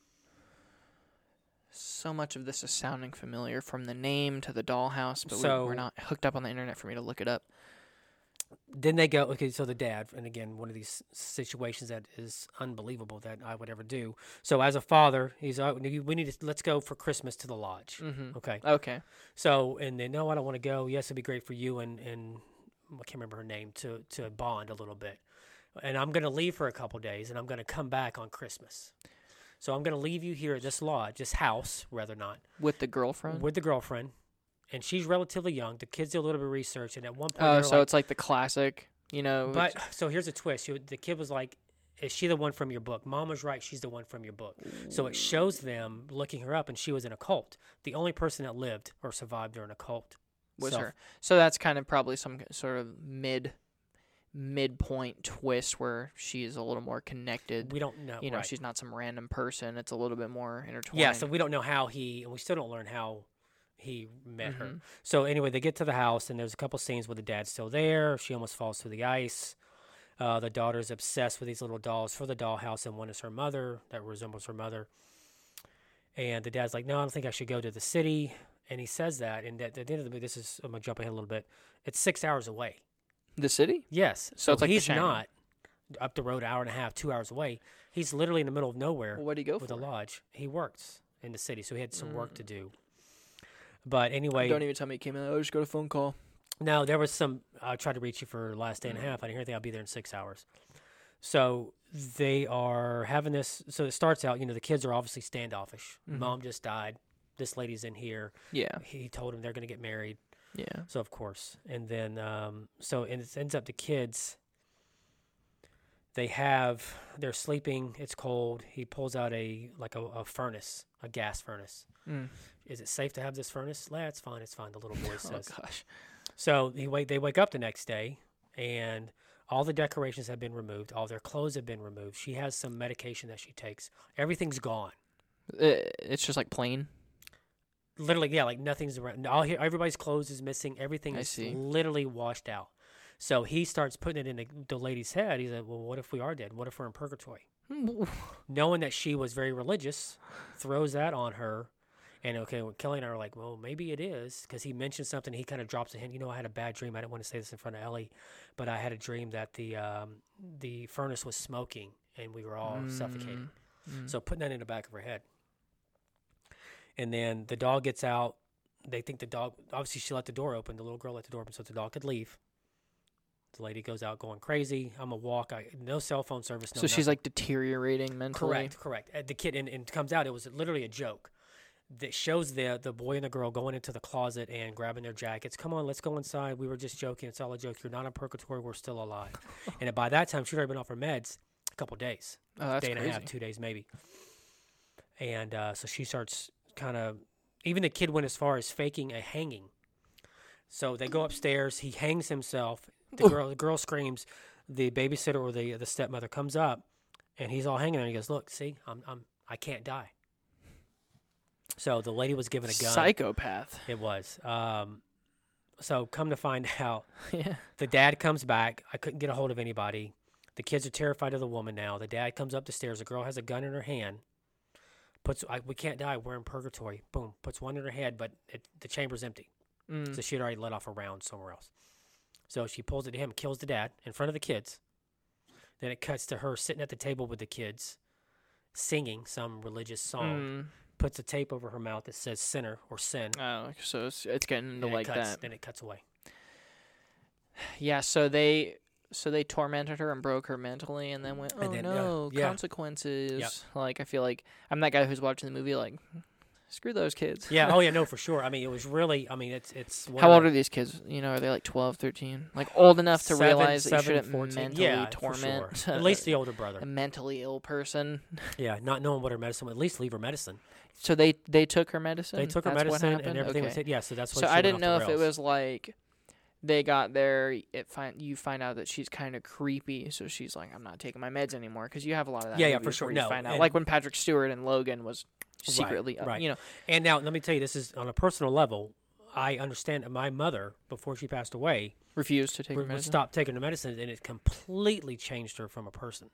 So much of this is sounding familiar, from the name to the dollhouse, but So- we, we're not hooked up on the internet for me to look it up. Then they go, okay, so the dad, and again, one of these situations that is unbelievable that I would ever do. So as a father, he's, uh, we need to, let's go for Christmas to the lodge. Mm-hmm. Okay. Okay. So, and then, no, I don't want to go. Yes, it'd be great for you and, and I can't remember her name, to, to bond a little bit. And I'm going to leave for a couple days, and I'm going to come back on Christmas. So I'm going to leave you here at this lodge, this house, rather not, With the girlfriend? with the girlfriend. And she's relatively young. The kids do a little bit of research, and at one point, Oh, they're so like, it's like the classic, you know. but so here's a twist. She, the kid was like, is she the one from your book? Mom was right. She's the one from your book. So it shows them looking her up, and she was in a cult. The only person that lived or survived during a cult was So- her. So that's kind of probably some sort of mid midpoint twist where she's a little more connected. We don't know. You know, right. she's not some random person. It's a little bit more intertwined. Yeah, so we don't know how he, and we still don't learn how he met her. Mhm. So anyway, they get to the house, and there's a couple scenes where the dad's still there. She almost falls through the ice. Uh, the daughter's obsessed with these little dolls for the dollhouse, and one is her mother that resembles her mother. And the dad's like, no, I don't think I should go to the city. And he says that, and at the end of the movie, this is, I'm going to jump ahead a little bit. It's six hours away. The city? Yes. So So, it's like The he's Shining. not up the road, an hour and a half, two hours away. He's literally in the middle of nowhere Well, what do you go with for? a lodge. He works in the city, so he had some work to do. But anyway, Don't even tell me he came in. Oh, just got a phone call. no, there was some. I tried to reach you for the last day and a half. I didn't hear anything. I'll be there in six hours. So they are having this. So it starts out. You know, the kids are obviously standoffish. Mhm. Mom just died. This lady's in here. Yeah. He told him they're going to get married. Yeah. So of course, and then um, so and it ends up the kids. They have they're sleeping. It's cold. He pulls out a like a, a furnace, a gas furnace. Mm. Is it safe to have this furnace? Yeah, it's fine. It's fine. The little boy Oh, says. gosh. So he wake. They wake up the next day, and all the decorations have been removed. All their clothes have been removed. She has some medication that she takes. Everything's gone. Uh, It's just like plain. Literally, yeah, like nothing's around. All here, everybody's clothes is missing. Everything I is see. literally washed out. So he starts putting it in the, the lady's head. He's like, "Well, what if we are dead? What if we're in purgatory?" Knowing that she was very religious, throws that on her. And okay, well, Kelly and I are like, well, maybe it is, because he mentioned something. He kind of drops a hint. You know, I had a bad dream. I didn't want to say this in front of Ellie, but I had a dream that the um, the furnace was smoking and we were all suffocating. Mm. So putting that in the back of her head. And then the dog gets out. They think the dog, obviously she let the door open. The little girl let the door open so the dog could leave. The lady goes out going crazy. I'm a walk. I, no cell phone service. No So she's nothing. like deteriorating mentally. Correct, correct. Uh, The kid, and, and it comes out, it was literally a joke that shows the the boy and the girl going into the closet and grabbing their jackets. Come on, let's go inside. We were just joking. It's all a joke. You're not in purgatory. We're still alive. And by that time, she'd already been off her meds a couple days, Oh, that's day and crazy. a half, two days maybe. And uh, so she starts kind of, even the kid went as far as faking a hanging. So they go upstairs. He hangs himself. The girl, the girl screams. The babysitter or the the stepmother comes up, and he's all hanging there. And he goes, "Look, see, I'm I'm I can't die." So the lady was given a gun. Psychopath. It was. Um, so come to find out, Yeah. the dad comes back. I couldn't get a hold of anybody. The kids are terrified of the woman now. The dad comes up the stairs. The girl has a gun in her hand. Puts, I, we can't die. We're in purgatory. Boom. Puts one in her head, but it, the chamber's empty. Mm. So she had already let off a round somewhere else. So she pulls it to him, kills the dad in front of the kids. Then it cuts to her sitting at the table with the kids, singing some religious song. Mm. Puts a tape over her mouth that says sinner or sin. Oh, so it's, it's getting into Then like it cuts, that. Then it cuts away. Yeah. So they, so they tormented her and broke her mentally, and then went, "Oh And then, uh, no, yeah. consequences." Yep. Like I feel like I'm that guy who's watching the movie, like, Screw those kids. Yeah. Oh yeah. No, for sure. I mean, it was really. I mean, it's it's. one How of old the- are these kids? You know, are they like twelve, thirteen? Like old enough to seven, realize that you seven, shouldn't fourteen. mentally Yeah, for torment sure. At least the older brother. a mentally ill person. Yeah, not knowing what her medicine. At least leave her medicine. So they they took her medicine. They took her That's what medicine and happened? everything Okay. was hit. Yeah, so that's why. So she I went didn't off know the if it rails. was like they got there. It find you find out that she's kind of creepy, so she's like, I'm not taking my meds anymore. Because you have a lot of that. Yeah, in yeah, movies for sure. where you No, find out, and- like when Patrick Stewart and Logan was Right, secretly, uh, right. you know, And now let me tell you, this is on a personal level. I understand that my mother, before she passed away, refused to take her would, would medicine. stop taking the medicine, and it completely changed her from a person.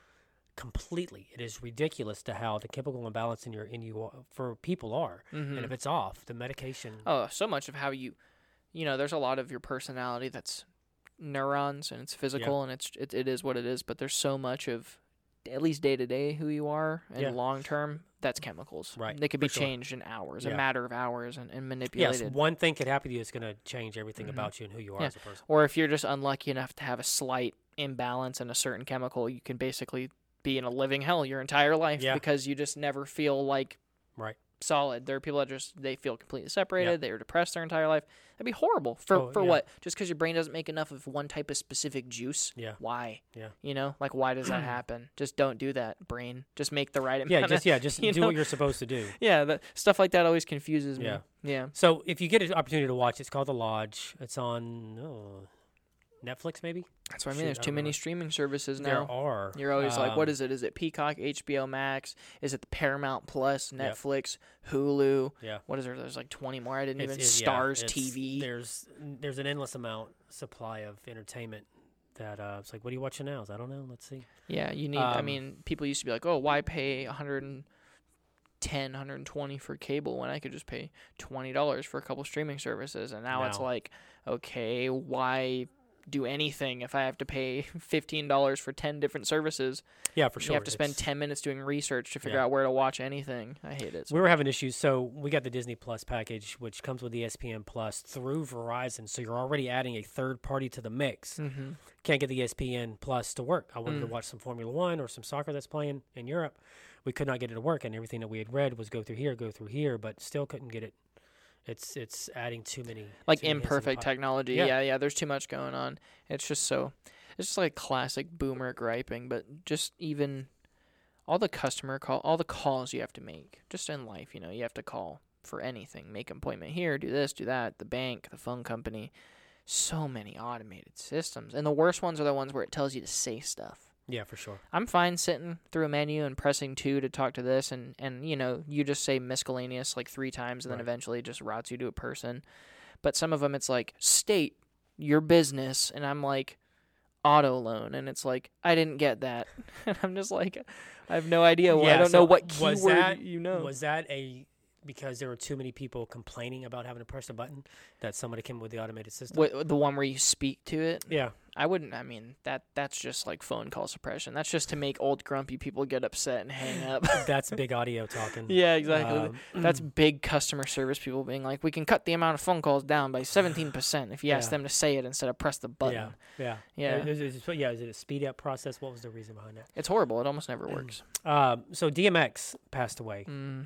Completely, it is ridiculous to how the chemical imbalance in your in you for people are, Mhm. and if it's off, the medication. Oh, so much of how you, you know, there's a lot of your personality that's neurons and it's physical and it's it, it is what it is. But there's so much of, at least day to day, who you are and Yeah. long term. That's chemicals. Right, They could be for sure. changed in hours, Yeah. a matter of hours, and, and Yes, manipulated. one thing could happen to you that's going to change everything Mhm. about you and who you are Yeah. as a person. Or if you're just unlucky enough to have a slight imbalance in a certain chemical, you can basically be in a living hell your entire life Yeah. because you just never feel like Right. solid. There are people that just they feel completely separated. They were depressed their entire life. That'd be horrible. For Oh, for yeah. what? Just because your brain doesn't make enough of one type of specific juice. Yeah. Why? Yeah. You know, like why does that happen? Just don't do that, brain. Just make the right amount. Yeah, of- just yeah, just you do know? what you're supposed to do. Yeah, that, stuff like that always confuses me. Yeah. Yeah. So if you get an opportunity to watch, it's called The Lodge. It's on oh, Netflix, maybe. That's what I mean. Shoot, There's I too don't many remember. streaming services There now. are. You're always like, what Um, is it? Is it Peacock, H B O Max? Is it the Paramount Plus, Yep. Netflix, Hulu? Yeah. What is there? There's like twenty more. I didn't It's- even. it's- yeah, Stars it's- T V. There's there's an endless amount supply of entertainment that uh, it's like, what are you watching now? I don't know. Let's see. Yeah, you need. I Um, mean, people used to be like, "Oh, why pay one hundred ten, one hundred twenty for cable when I could just pay twenty dollars for a couple streaming services?" And now it's Now. like, okay, why do anything if I have to pay fifteen dollars for ten different services? Yeah, for sure. You have to spend It's- ten minutes doing research to figure Yeah. out where to watch anything. I hate it. We were having issues, so we got the Disney Plus package, which comes with E S P N Plus through Verizon. So you're already adding a third party to the mix. Mm-hmm. Can't get the E S P N Plus to work. I wanted to Mm. watch some Formula One or some soccer that's playing in Europe. We could not get it to work, and everything that we had read was go through here, go through here, but still couldn't get it. It's it's adding too many Like too many hits in the imperfect pot. technology. Yeah. Yeah. yeah, There's too much going on. It's just so. It's just like classic boomer griping, but just even all the customer call, all the calls you have to make, just in life. You know, you have to call for anything, make an appointment here, do this, do that. The bank, the phone company. So many automated systems, and the worst ones are the ones where it tells you to say stuff. Yeah, for sure. I'm fine sitting through a menu and pressing two to talk to this, and, and you know, you just say miscellaneous like three times, and then Right. eventually it just routes you to a person. But some of them, it's like, state your business, and I'm like, auto loan, and it's like, I didn't get that. And I'm just like, I have no idea. Well, I Yeah, don't so know what was keyword that- you know. Was that a because there were too many people complaining about having to press a button that somebody came with the automated system? What, the one where you speak to it? Yeah. I wouldn't. I mean, that that's just like phone call suppression. That's just to make old grumpy people get upset and hang up. That's big audio talking. Yeah, exactly. Um, That's big customer service people being like, we can cut the amount of phone calls down by seventeen percent if you ask Yeah. them to say it instead of press the button. Yeah, yeah, Yeah. Is, is, is- yeah, is it a speed up process? What was the reason behind that? It's horrible. It almost never works. Um, so D M X passed away, Mm.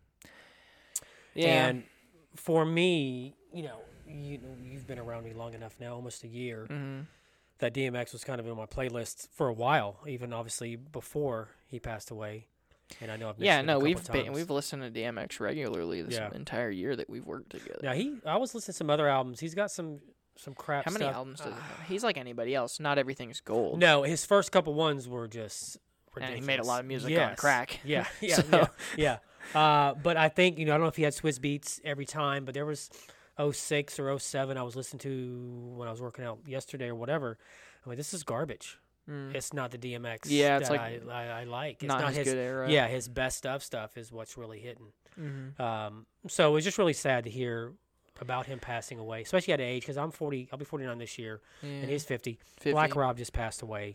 Yeah. and for me, you know, you you've been around me long enough now, almost a year. hmm That D M X was kind of in my playlist for a while, even obviously before he passed away. And I know I've mentioned Yeah, it a no, couple we've been, times. we've listened to D M X regularly this Yeah. entire year that we've worked together. Now he, I was listening to some other albums. He's got some some crap. How many stuff. albums does he have? He's like anybody else. Not everything's gold. No, his first couple ones were just And ridiculous. he made a lot of music on Yes. crack. Yeah, yeah, So- yeah, yeah. Uh, but I think, you know, I don't know if he had Swizz Beats every time, but there was oh six or oh seven I was listening to when I was working out yesterday or whatever. I mean, this is garbage. Mm. It's not the D M X Yeah, it's that like I, I, I like. It's not, not, his, good era. Yeah, his best of stuff is what's really hitting. hmm Um, so it was just really sad to hear about him passing away, especially at age, because I'm forty. I'll be forty-nine this year, yeah. and he's fifty. fifty. Black Rob just passed away.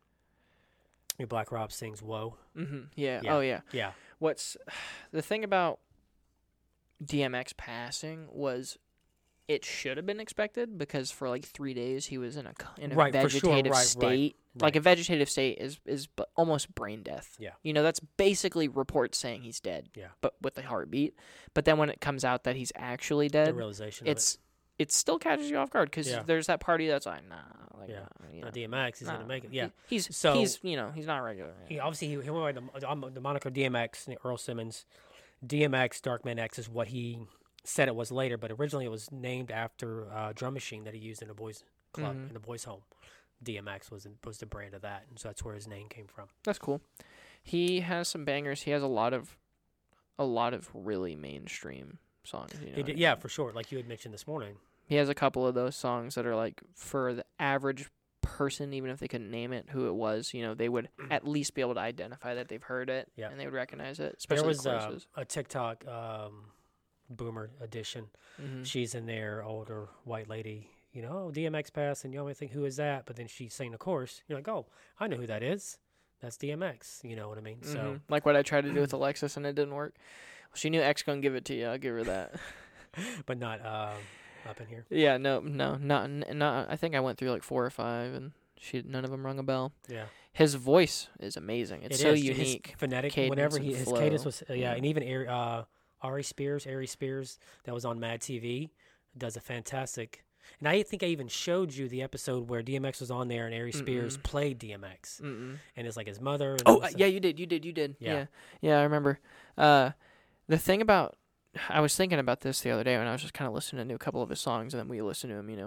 Your Black Rob sings "Whoa." hmm Yeah. Yeah. Oh, yeah. Yeah, What's the thing about D M X passing was it should have been expected because for like three days he was in a in a Right, for sure, vegetative right, right, state. Like right. a vegetative state is is bu- almost brain death. Yeah. You know, that's basically reports saying he's dead. Yeah. But with a heartbeat. But then when it comes out that he's actually dead, The realization. it's it still catches you off guard because Yeah. there's that party that's like, nah, like, Yeah. nah, you Of know, it. D M X is nah. gonna make it. Yeah. He- he's So- he's you know he's not regular. He, obviously, he, he went by the, um, the moniker D M X, Earl Simmons. D M X, Darkman X is what he said it was later, but originally it was named after a drum machine that he used in a boys' club, Mhm. in a boys' home. D M X was was the brand of that, and so that's where his name came from. That's cool. He has some bangers. He has a lot of a lot of really mainstream songs. You know He what did, I yeah, mean? for sure. Like you had mentioned this morning. He has a couple of those songs that are like for the average person, even if they couldn't name it who it was, you know, they would at least be able to identify that they've heard it Yeah. and they would recognize it. There Especially was the uh, choruses. a TikTok um, boomer edition. Mhm. She's in there, older white lady. You know, oh, D M X passed, and you always think, who is that? But then she sang the chorus. You're like, oh, I know who that is. That's D M X. You know what I mean? So Mhm. Like what I tried to do with Alexis and it didn't work. Well, she knew X gonna give it to you. I'll give her that. but not um, up in here. Yeah, no, no, not, n- not. I think I went through like four or five, and she none of them rung a bell. Yeah, His voice is amazing. It's It so is. His unique. phonetic. cadence Whenever and he his flow. cadence was, uh, yeah, Yeah. and even Ari- uh, Ari Spears, Ari Spears, that was on Mad T V, does a fantastic. And I think I even showed you the episode where D M X was on there, and Ari Spears Mm-mm. played D M X, Mm-mm. and it's like his mother. and Oh, all uh, this yeah, stuff. you did, you did, you did. Yeah. Yeah, yeah, I remember. Uh, the thing about, I was thinking about this the other day when I was just kind of listening to a couple of his songs, and then we listened to him. You know,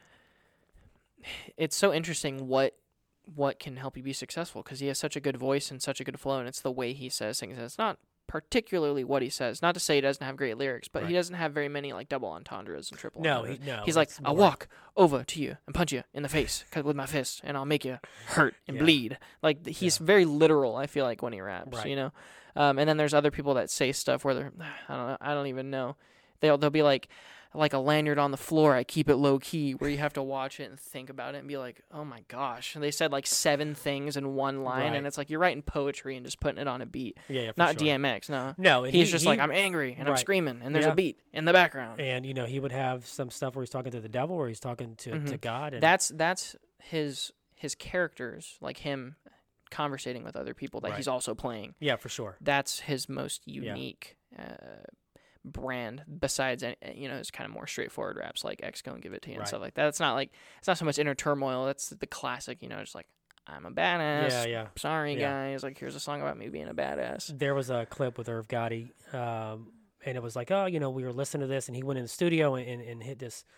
it's so interesting what what can help you be successful because he has such a good voice and such a good flow, and it's the way he says things. And it's not particularly what he says. Not to say he doesn't have great lyrics, but Right. he doesn't have very many like double entendres and triple No, entendres. he, no. He's like, it's I'll more- walk over to you and punch you in the face 'cause with my fist, and I'll make you hurt and Yeah. bleed. Like th- he's Yeah. very literal. I feel like when he raps, Right. you know. Um, and then there's other people that say stuff where they're, I don't know, I don't even know. They'll they'll be like, like a lanyard on the floor. I keep it low key, where you have to watch it and think about it and be like, oh my gosh. And they said like seven things in one line, Right. and it's like you're writing poetry and just putting it on a beat. Yeah, yeah, for Not sure. D M X, no. No, and He's he- just he- like, I'm angry and I'm right. screaming, and there's Yeah. a beat in the background. And you know, he would have some stuff where he's talking to the devil, or he's talking to, to Mhm. God. And That's that's his his characters, like him conversating with other people that Right. he's also playing. yeah, for sure. That's his most unique uh, brand. Besides, uh, you know, his kind of more straightforward raps like X Gon Give It To You and Right. stuff like that. It's not like it's not so much inner turmoil. That's the classic, you know, just like I'm a badass. Yeah, yeah. Sorry, Yeah. guys. Like here's a song about me being a badass. There was a clip with Irv Gotti, um, and it was like, oh, you know, we were listening to this, and he went in the studio and, and, and hit this,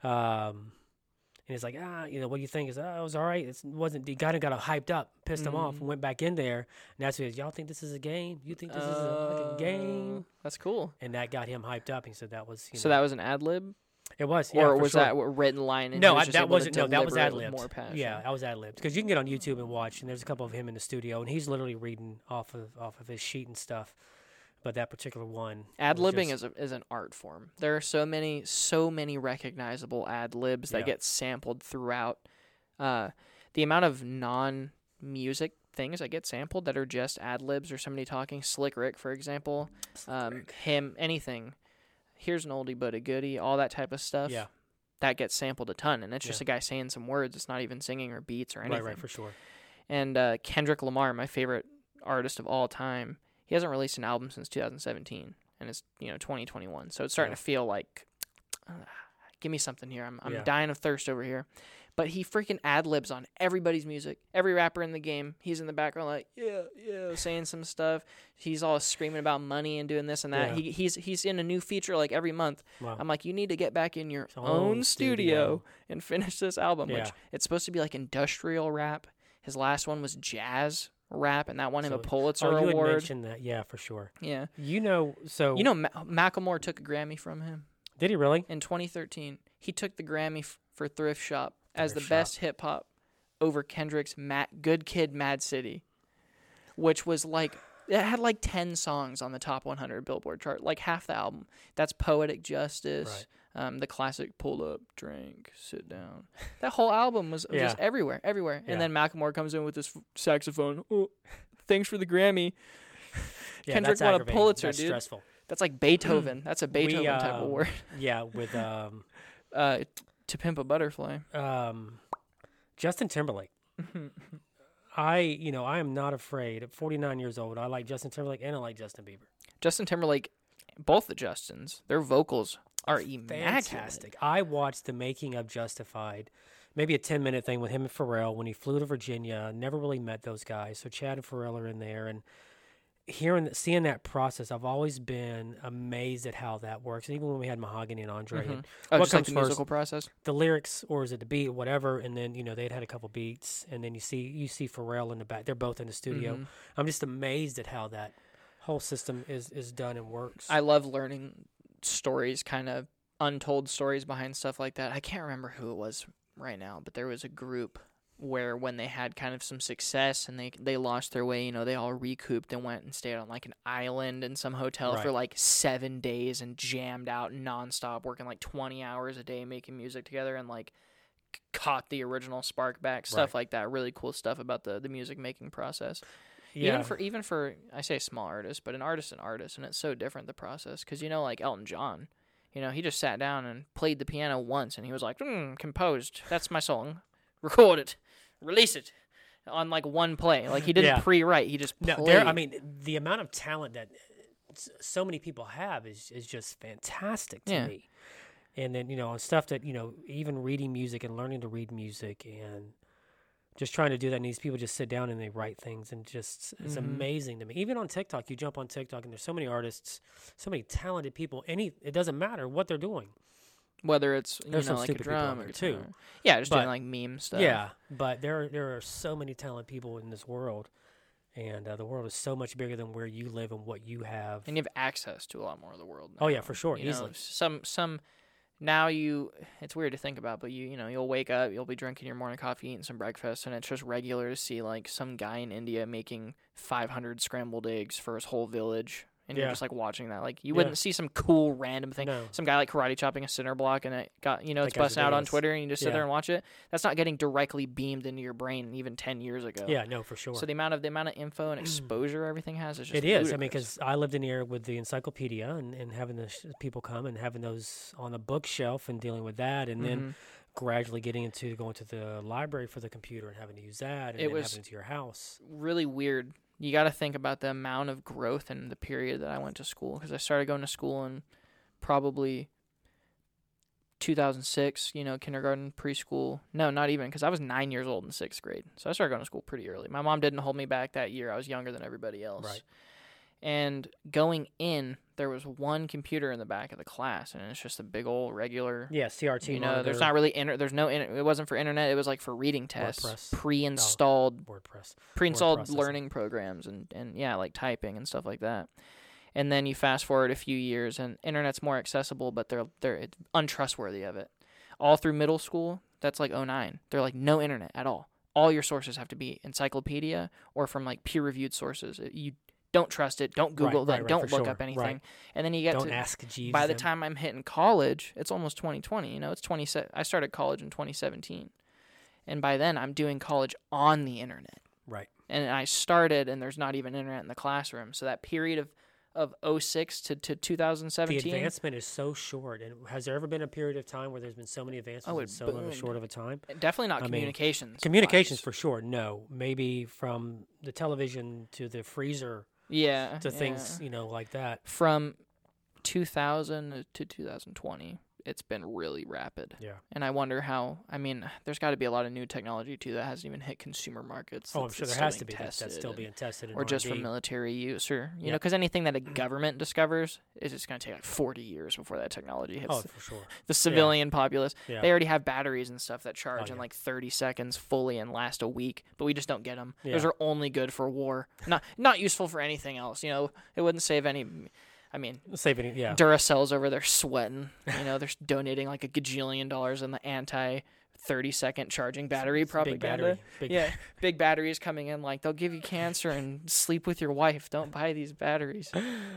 um, and it's like, ah, you know, what do you think? Is oh, it was all right. It's, it wasn't. He kind of got hyped up, pissed him off, Mhm. and went back in there, and that's what y'all think this is a game? You think this is a fucking game? Uh, That's cool. And that got him hyped up. He said that was, you So know, that was an ad lib, it was, yeah, or for was sure. that a written line? And No, he was I, just that able to wasn't. No, that was deliver it ad with libbed. More passion? Yeah, that was ad libbed because you can get on YouTube and watch, and there's a couple of him in the studio, and he's literally reading off of off of his sheet and stuff. But that particular one, Ad was libbing just- is a, is an art form. There are so many so many recognizable ad libs that Yeah. get sampled throughout. Uh, the amount of non music things that get sampled that are just ad libs or somebody talking. Slick Rick, for example, um, him, anything. Here's an oldie but a goodie, all that type of stuff. yeah, That gets sampled a ton, and it's just Yeah. a guy saying some words. It's not even singing or beats or right, anything. right, for sure. And uh, Kendrick Lamar, my favorite artist of all time, he hasn't released an album since two thousand seventeen, and it's you know twenty twenty-one. So it's starting Yeah. to feel like, uh, give me something here. I'm I'm Yeah. dying of thirst over here. But he freaking ad libs on everybody's music. Every rapper in the game, he's in the background like yeah yeah saying some stuff. He's all screaming about money and doing this and that. Yeah. He he's he's in a new feature like every month. Wow. I'm like, you need to get back in your His own, own studio, studio. and finish this album, which Yeah. it's supposed to be like industrial rap. His last one was jazz rap, and that won him a So- Pulitzer oh, you had Award. mentioned that, yeah, for sure. Yeah. You know, so You know, Ma- Macklemore took a Grammy from him did he really? in twenty thirteen. He took the Grammy f- for Thrift Shop as the Thrift best hip hop over Kendrick's Mad- Good Kid, Mad City, which was like, it had like ten songs on the top one hundred Billboard chart, like half the album. That's Poetic Justice, um, the classic Pull Up, Drink, Sit Down. That whole album was Yeah. just everywhere, everywhere. Yeah. And then Macklemore comes in with this f- saxophone. Oh, thanks for the Grammy. Yeah, Kendrick that's won a aggravating. Pulitzer, That's dude. stressful. That's like Beethoven. That's a Beethoven type of um, award. Yeah, with um, Uh, To Pimp a Butterfly. Um, Justin Timberlake. I, you know, I am not afraid. At forty-nine years old, I like Justin Timberlake and I like Justin Bieber. Justin Timberlake, both the Justins, their vocals are immaculate. Fantastic. I watched the making of Justified, maybe a ten-minute thing with him and Pharrell when he flew to Virginia. Never really met those guys. So Chad and Pharrell are in there. And hearing, seeing that process, I've always been amazed at how that works. And even when we had Mahogany and Andre, Mm-hmm. and Oh, what just like comes the first? musical process? The lyrics, or is it the beat, whatever, and then, you know, they'd had a couple beats, and then you see you see Pharrell in the back. They're both in the studio. Mhm. I'm just amazed at how that whole system is, is done and works. I love learning stories, kind of untold stories behind stuff like that. I can't remember who it was right now, but there was a group where when they had kind of some success and they they lost their way, you know, they all recouped and went and stayed on like an island in some hotel Right. for like seven days and jammed out nonstop, working like twenty hours a day making music together and like c- caught the original spark back, stuff Right. like that. Really cool stuff about the, the music making process. yeah. Even for even for I say small artists, but an artist an artist, and it's so different the process because you know like Elton John, you know he just sat down and played the piano once, and he was like, mm, composed. That's my song. Record it, release it, on like one play. Like he didn't Yeah. pre-write. He just No, played. there. I mean, the amount of talent that s- so many people have is is just fantastic to Yeah. me. And then, you know, on stuff that, you know, even reading music and learning to read music and just trying to do that. And these people just sit down and they write things, and just it's Mhm. amazing to me. Even on TikTok, you jump on TikTok and there's so many artists, so many talented people. Any it doesn't matter what they're doing. Whether it's you There's know some like a stupid people out drum or there, too. guitar. Yeah, just But- doing like meme stuff. Yeah, but there there are so many talented people in this world, and uh, the world is so much bigger than where you live and what you have. and you have access to a lot more of the world. Oh, yeah, now, for sure, you know? easily. Some some now you it's weird to think about, but you you know you'll wake up, you'll be drinking your morning coffee, eating some breakfast, and it's just regular to see like some guy in India making five hundred scrambled eggs for his whole village, and Yeah. you're just like watching that. Like you Yeah. wouldn't see some cool random thing. No. Some guy like karate chopping a cinder block, and it got you know That it's guy's busting out on ridiculous. Twitter, and you just sit Yeah. there and watch it. That's not getting directly beamed into your brain even ten years ago. Yeah, no, for sure. So the amount of the amount of info and exposure everything has is just It is. I mean, ludicrous. because I lived in here with the encyclopedia and, and having the sh- people come and having those on the bookshelf and dealing with that, and then Mhm. gradually getting into going to the library for the computer and having to use that, and It then was- having it to your house. really weird. You got to think about the amount of growth in the period that I went to school, because I started going to school in probably two thousand six, you know, kindergarten, preschool. No, not even, because I was nine years old in sixth grade. So I started going to school pretty early. My mom didn't hold me back that year. I was younger than everybody else. Right. And going in, there was one computer in the back of the class, and it's just a big old regular. Yeah, C R T. You know, monitor, there's not really inter- there's no inter- it wasn't for internet. It was like for reading tests, WordPress. pre-installed WordPress. pre-installed processing. learning programs and, and yeah, like typing and stuff like that. And then you fast forward a few years and internet's more accessible, but they're they're it's untrustworthy of it. All through middle school, that's like oh nine. They're like no internet at all. All your sources have to be encyclopedia or from like peer-reviewed sources. You don't trust it. Don't Google right, that. right, don't for look sure. up anything. Right. And then you get Don't to ask Jeeves. by the them. time I'm hitting college, it's almost twenty twenty. You know, it's twenty. I started college in twenty seventeen, and by then I'm doing college on the internet. Right. And I started, and there's not even internet in the classroom. So that period of of oh six to to two thousand The seventeen. advancement is so short. And has there ever been a period of time where there's been so many advancements Oh, in it so little boomed. short of a time? Definitely not I mean, communications. Communications wise. for sure. No, maybe from the television to the freezer yeah to yeah. things, you know, like that. From two thousand to two thousand twenty. It's been really rapid. Yeah. And I wonder how, I mean, there's got to be a lot of new technology, too, that hasn't even hit consumer markets. Oh, I'm that's- sure that's there still has to being be. That's, that's tested still and- being tested. In Or just for R and D. military use, or, you know, Yeah. because anything that a government discovers is just going to take like forty years before that technology hits Oh, for sure. the civilian populace. Yeah. They already have batteries and stuff that charge Oh, in yeah. like thirty seconds fully and last a week, but we just don't get them. Those Yeah. are only good for war, not not useful for anything else. You know, it wouldn't save any. I mean, Save any, yeah. Duracells over there sweating. You know, they're donating like a gajillion dollars in the anti thirty second charging battery It's a propaganda. Big battery. Big, Yeah, big batteries coming in like they'll give you cancer and sleep with your wife. Don't buy these batteries.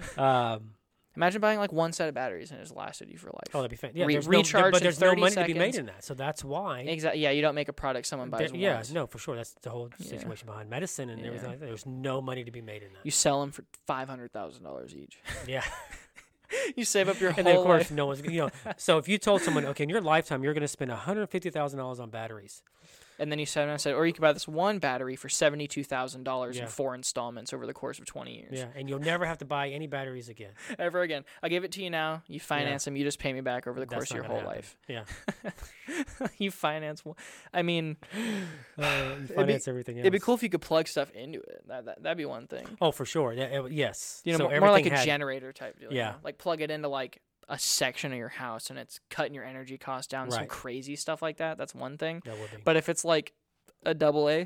Um, Imagine buying like one set of batteries and it's lasted you for life. oh, that'd be fantastic. Yeah, Re- there's no, recharge but in there's no thirty money to be made seconds. in that. So that's why. Exactly. Yeah, you don't make a product someone buys there- yeah, once. no, for sure. That's the whole Yeah. situation behind medicine and Yeah. everything like that. There's no money to be made in that. You sell them for five hundred thousand dollars each. yeah. You save up your And whole then, of course, life. no one's, you know. So if you told someone, okay, in your lifetime, you're going to spend one hundred fifty thousand dollars on batteries. And then you said, I said, or you could buy this one battery for seventy-two thousand dollars Yeah. in four installments over the course of twenty years. Yeah, and you'll never have to buy any batteries again. Ever again. I'll give it to you now. You finance them. You just pay me back over the That's course of not your gonna whole happen. life. Yeah. You finance. one- I mean, Uh, you finance everything else. it'd be cool if you could plug stuff into it. That, that, that'd be one thing. Oh, for sure. Yeah, it- yes. You know, so more, more like a everything had- generator type deal. you Yeah. know? Like plug it into like a section of your house and it's cutting your energy costs down. Some Right. crazy stuff like that. That's one thing. That would be. But if it's like a double A,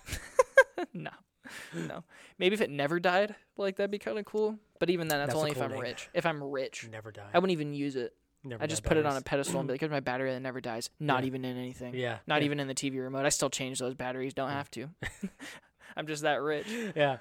no, no. Maybe if it never died, like that'd be kind of cool. But even then, that's, That's a only cool if I'm name. rich. If I'm rich, Never die. I wouldn't even use it. Never I die just put it on a batteries. pedestal and be like, here's my battery that never dies. Not Yeah. even in anything. Yeah. Not yeah. even in the T V remote. I still change those batteries. Don't have to. I'm just that rich. Yeah.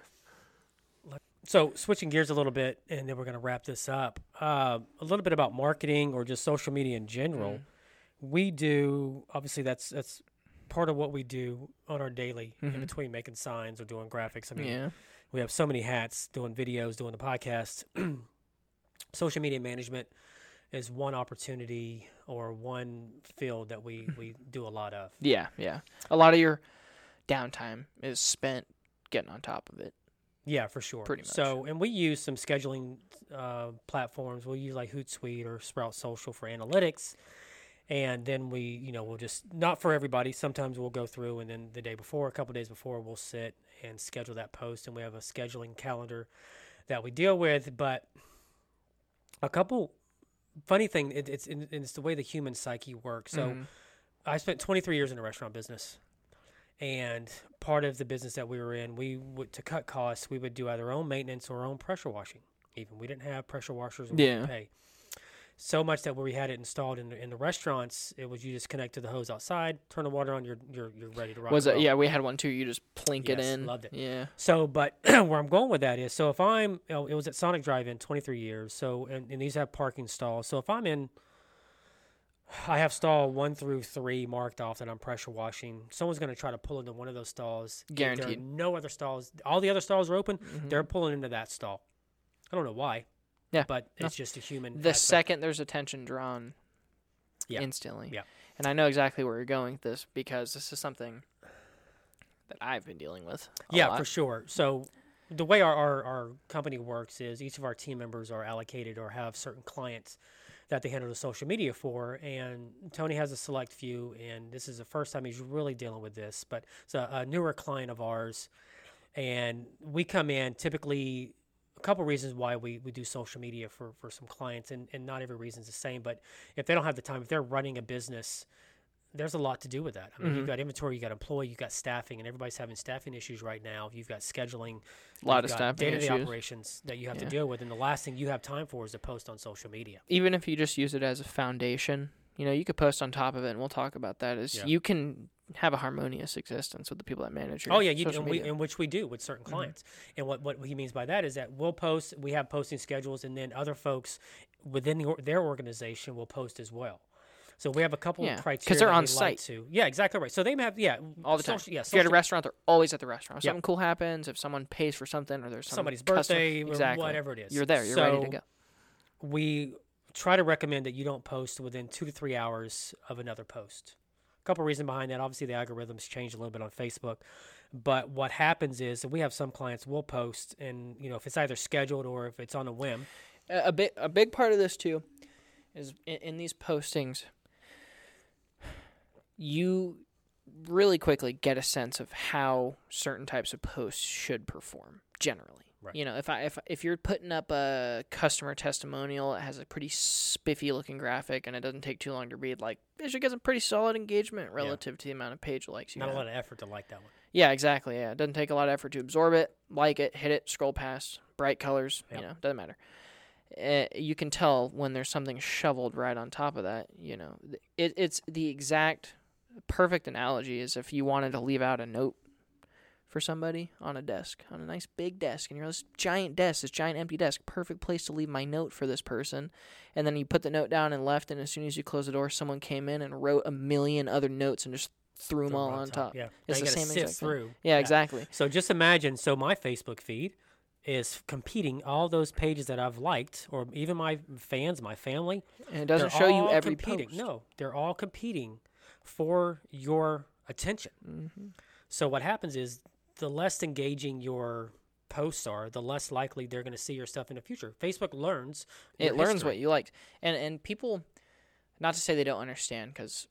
So switching gears a little bit, and then we're going to wrap this up. Uh, a little bit about marketing or just social media in general. Mm. We do obviously that's that's part of what we do on our daily in Mhm. between making signs or doing graphics. I mean, Yeah. we have so many hats doing videos, doing the podcast. Social media management is one opportunity or one field that we, we do a lot of. Yeah. Yeah. A lot of your downtime is spent getting on top of it. Yeah, for sure. Pretty much. So, and we use some scheduling uh, platforms. We'll use like Hootsuite or Sprout Social for analytics. And then we, you know, we'll just, not for everybody. Sometimes we'll go through and then the day before, a couple days before, we'll sit and schedule that post. And we have a scheduling calendar that we deal with. But a couple funny thing, it, it's, it's the way the human psyche works. So Mhm. I spent twenty-three years in the restaurant business. And part of the business that we were in, we would, to cut costs, we would do either our own maintenance or our own pressure washing. Even we didn't have pressure washers, and we didn't Yeah. pay. So much that where we had it installed in the, in the restaurants, it was you just connect to the hose outside, turn the water on, you're you're you're ready to rock. Was and it? roll. Yeah, we had one too. You just plink it Yes, in. loved it. Yeah. So, but where I'm going with that is, so if I'm, you know, it was at Sonic Drive-In, twenty-three years. So, and, and these have parking stalls. So if I'm in, I have stall one through three marked off that I'm pressure washing. Someone's going to try to pull into one of those stalls. If there are Guaranteed. no other stalls. All the other stalls are open. Mhm. They're pulling into that stall. I don't know why. Yeah, But no. it's just a human. The aspect. second there's attention drawn, Yeah. instantly. Yeah. And I know exactly where you're going with this because this is something that I've been dealing with. A Yeah, lot. for sure. So the way our, our, our company works is each of our team members are allocated or have certain clients that they handle the social media for. And Tony has a select few, and this is the first time he's really dealing with this. But it's a, a newer client of ours, and we come in typically a couple reasons why we, we do social media for, for some clients, and, and not every reason is the same. But if they don't have the time, if they're running a business, there's a lot to do with that. I mean, you've Mhm. got inventory, you've got employee, you've got staffing, and everybody's having staffing issues right now. You've got scheduling, A lot you've of got staffing day-to-day issues. operations that you have Yeah. to deal with, and the last thing you have time for is to post on social media. Even if you just use it as a foundation, you know, you could post on top of it, and we'll talk about that. Is Yeah. you can have a harmonious existence with the people that manage your Oh yeah, you, social and we, media. in which we do with certain Mhm. clients. And what, what he means by that is that we'll post, we have posting schedules, and then other folks within the, or- their organization will post as well. So we have a couple Yeah, of 'cause criteria they're that on we site. like to. Yeah, exactly right. So they may have yeah all the time. social- Yeah, if you're at a social- restaurant, they're always at the restaurant. If Yep. something cool happens, if someone pays for something, or there's some somebody's custom- birthday exactly. or whatever it is. You're there. You're ready to So go. we try to recommend that you don't post within two to three hours of another post. A couple reasons behind that. Obviously, the algorithms change a little bit on Facebook, but what happens is that we have some clients will post, and you know if it's either scheduled or if it's on a whim. A, a big a big part of this too is in, in these postings, you really quickly get a sense of how certain types of posts should perform generally. Right. You know, if I if if you're putting up a customer testimonial, it has a pretty spiffy looking graphic and it doesn't take too long to read, like it should get some pretty solid engagement relative to the amount of page likes you Not have. a lot of effort to like that one. Yeah, exactly. Yeah, it doesn't take a lot of effort to absorb it, like it, hit it, scroll past, bright colors. Yep. You know, doesn't matter. Uh, you can tell when there's something shoveled right on top of that. You know, it, it's the exact perfect analogy is if you wanted to leave out a note for somebody on a desk, on a nice big desk, and you're this giant desk, this giant empty desk, perfect place to leave my note for this person. And then you put the note down and left, and as soon as you close the door, someone came in and wrote a million other notes and just threw them Throw all it on top. Yeah, It's Now the you gotta same sift exact thing. through. Yeah, exactly. So just imagine. So my Facebook feed is competing. All those pages that I've liked, or even my fans, my family, And it doesn't they're show you all every competing. post. No, they're all competing for your attention. Mm-hmm. So what happens is the less engaging your posts are, the less likely they're going to see your stuff in the future. Facebook learns. It your learns history. what you liked. And and people, not to say they don't understand, because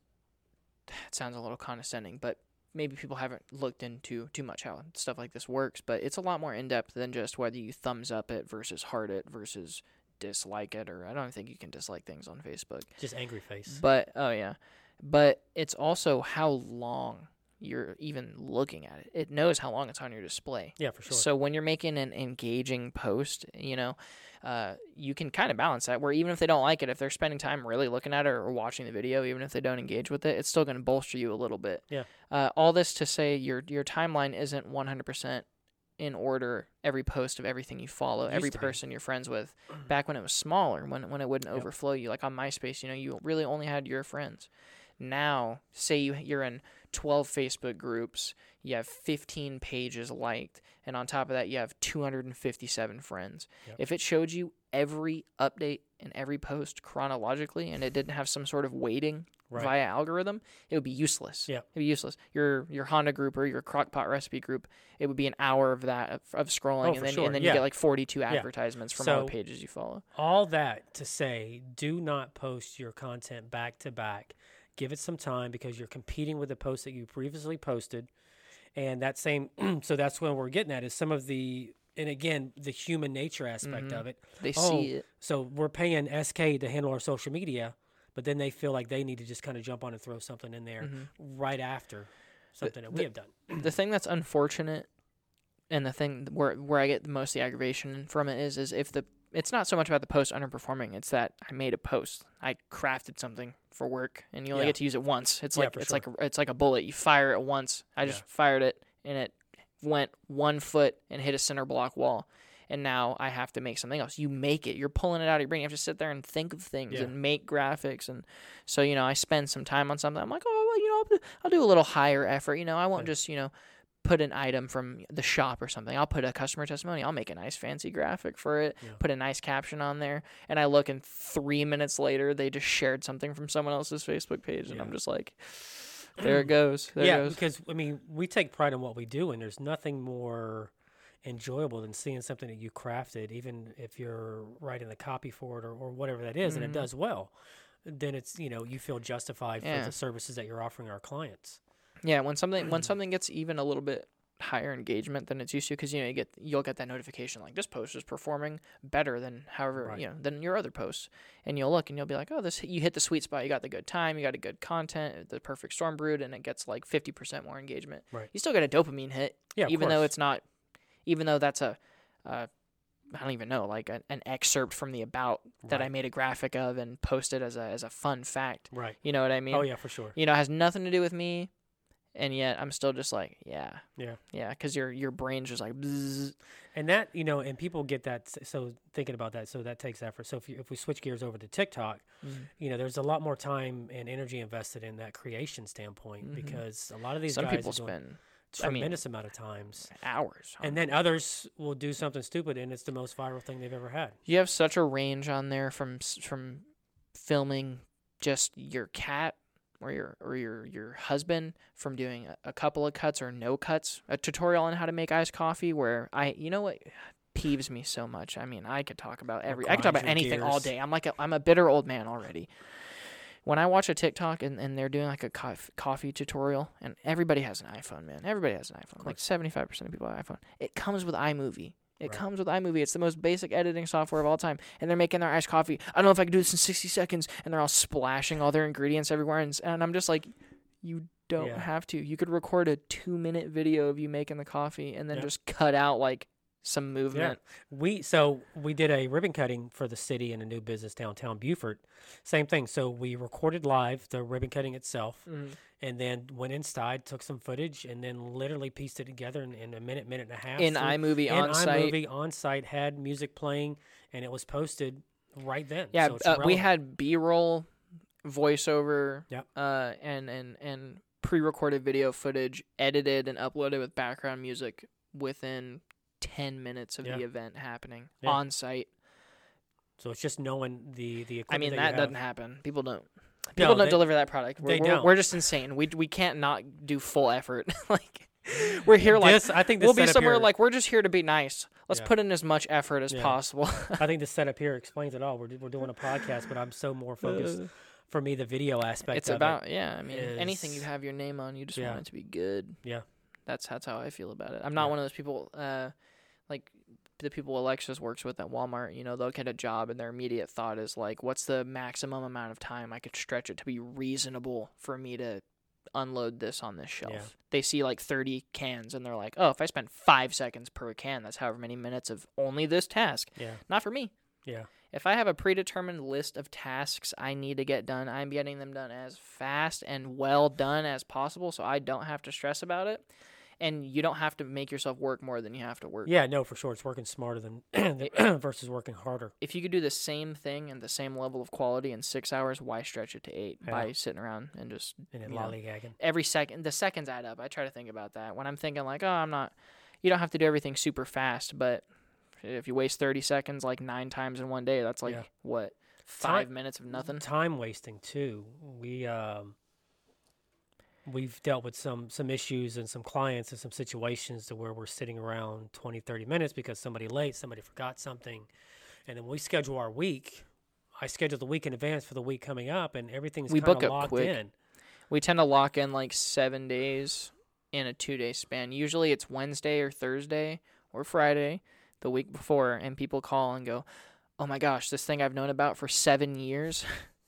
it sounds a little condescending, but maybe people haven't looked into too much how stuff like this works, but it's a lot more in-depth than just whether you thumbs up it versus heart it versus dislike it, or I don't think you can dislike things on Facebook. Just angry face. But, oh yeah. But it's also how long you're even looking at it. It knows how long it's on your display. Yeah, for sure. So when you're making an engaging post, you know, uh, you can kind of balance that where even if they don't like it, if they're spending time really looking at it or watching the video, even if they don't engage with it, it's still going to bolster you a little bit. Yeah. Uh, all this to say your your timeline isn't one hundred percent in order, every post of everything you follow, Used every to be. person you're friends with. Back when it was smaller, when when it wouldn't Yep. overflow you. Like on MySpace, you know, you really only had your friends. Now, say you, you're in twelve Facebook groups, you have fifteen pages liked, and on top of that, you have two hundred fifty-seven friends. Yep. If it showed you every update and every post chronologically, and it didn't have some sort of weighting Right. via algorithm, it would be useless. Yeah. It'd be useless. Your your Honda group or your Crockpot recipe group, it would be an hour of that of, of scrolling, Oh, and for then sure. and then Yeah. you get like forty-two advertisements from all So- the pages you follow. All that to say, do not post your content back to back. Give it some time because you're competing with the post that you previously posted. And that same, so that's what we're getting at is some of the, and again, the human nature aspect Mhm. of it. They Oh, see it. So we're paying S K to handle our social media, but then they feel like they need to just kind of jump on and throw something in there Mhm. right after something that we the- have done. The thing that's unfortunate, and the thing where where I get the most of the aggravation from it is is if the it's not so much about the post underperforming, it's that I made a post, I crafted something for work, and you only Yeah. get to use it once. It's Yeah, like for it's sure. like a, it's like a bullet. You fire it once. I just Yeah. fired it, and it went one foot and hit a center block wall. And now I have to make something else. You make it. You're pulling it out of your brain. You have to sit there and think of things Yeah. and make graphics. And so, you know, I spend some time on something. I'm like, oh, well, you know, I'll do, I'll do a little higher effort. You know, I won't Right. just, you know, put an item from the shop or something. I'll put a customer testimony. I'll make a nice fancy graphic for it, Yeah. put a nice caption on there. And I look, and three minutes later, they just shared something from someone else's Facebook page. And Yeah. I'm just like, there it goes. There yeah, it goes. because, I mean, we take pride in what we do, and there's nothing more enjoyable than seeing something that you crafted, even if you're writing the copy for it or, or whatever that is, and it Mhm. does well. Then it's, you know, you feel justified Yeah. for the services that you're offering our clients. Yeah, when something when something gets even a little bit higher engagement than it's used to, because you know you get you'll get that notification like this post is performing better than however Right. you know than your other posts, and you'll look and you'll be like, oh, this you hit the sweet spot, you got the good time, you got a good content, the perfect storm brewed, and it gets like fifty percent more engagement. Right. You still get a dopamine hit, Yeah, of even though course. it's not, even though that's a, uh, I don't even know, like an, an excerpt from the about that I Right. made a graphic of and posted as a as a fun fact. Right. You know what I mean? Oh, yeah, for sure. You know, it has nothing to do with me, and yet I'm still just like, yeah, Yeah. yeah, because your your brain's just like, bzzz. And that, you know, and people get that. s- So thinking about that, so that takes effort. So if you, if we switch gears over to TikTok, you know, there's a lot more time and energy invested in that creation standpoint Mhm. because a lot of these some guys people are doing spend I mean, tremendous amount of times. hours. on And then others will do something stupid, and it's the most viral thing they've ever had. you have such a range on there from s- from filming just your cat or your or your your husband, from doing a, a couple of cuts or no cuts, a tutorial on how to make iced coffee where I you know what peeves me so much. I mean, I could talk about every I could talk grinds about your anything all gears. day. I'm like a, I'm a bitter old man already. When I watch a TikTok and, and they're doing like a cof- coffee tutorial, and everybody has an iPhone, man. Everybody has an iPhone. Like course. seventy-five percent of people have an iPhone. It comes with iMovie. It Right. comes with iMovie. It's the most basic editing software of all time. And they're making their iced coffee. I don't know if I can do this in sixty seconds. And they're all splashing all their ingredients everywhere. And, s- and I'm just like, you don't Yeah. have to. You could record a two minute video of you making the coffee and then Yep. just cut out like some movement. We so we did a ribbon cutting for the city in a new business downtown Beaufort. Same thing. So we recorded live the ribbon cutting itself, Mhm. and then went inside, took some footage, and then literally pieced it together in, in a minute, minute and a half. In through- iMovie in on site. iMovie on site, had music playing, and it was posted right then. Yeah, so it's uh, we relevant. had B-roll, voiceover, Yep. uh, and and and pre-recorded video footage, edited and uploaded with background music within ten minutes of Yeah. the event happening Yeah. on site. So it's just knowing the the I equipment mean, that, that you doesn't have. happen. People don't. No, People don't they- deliver that product. We're, they we're, don't. we're just insane. We we can't not do full effort. Like we're here like This, I think this we'll be setup somewhere here, like we're just here to be nice. Let's Yeah. put in as much effort as Yeah. possible. I think the setup here explains it all. We're we're doing a podcast, but I'm so more focused. For me, the video aspect. It's of about it, yeah. I mean, anything you is- have your name on, you just Yeah. want it to be good. Yeah. That's that's how I feel about it. I'm not Yeah. one of those people. Uh, like the people Alexis works with at Walmart. You know, they'll get a job and their immediate thought is like, "What's the maximum amount of time I could stretch it to be reasonable for me to unload this on this shelf?" Yeah. They see like thirty cans and they're like, "Oh, if I spend five seconds per can, that's however many minutes of only this task." Yeah. Not for me. Yeah. If I have a predetermined list of tasks I need to get done, I'm getting them done as fast and well done as possible so I don't have to stress about it. And you don't have to make yourself work more than you have to work. Yeah. No, for sure. It's working smarter than versus working harder. If you could do the same thing and the same level of quality in six hours, why stretch it to eight Yeah. by sitting around and just And then you know, lollygagging. every second, the seconds add up. I try to think about that when I'm thinking like, oh, I'm not, you don't have to do everything super fast, but if you waste thirty seconds like nine times in one day, that's like Yeah. what, five Time- minutes of nothing? Time wasting too. We um, we've dealt with some some issues and some clients and some situations to where we're sitting around twenty, thirty minutes because somebody late, somebody forgot something, and then we schedule our week. I schedule the week in advance for the week coming up, and everything's We kind book of up locked quick. in. We tend to lock in like seven days in a two-day span. Usually it's Wednesday or Thursday or Friday the week before, and people call and go, oh my gosh, this thing I've known about for seven years,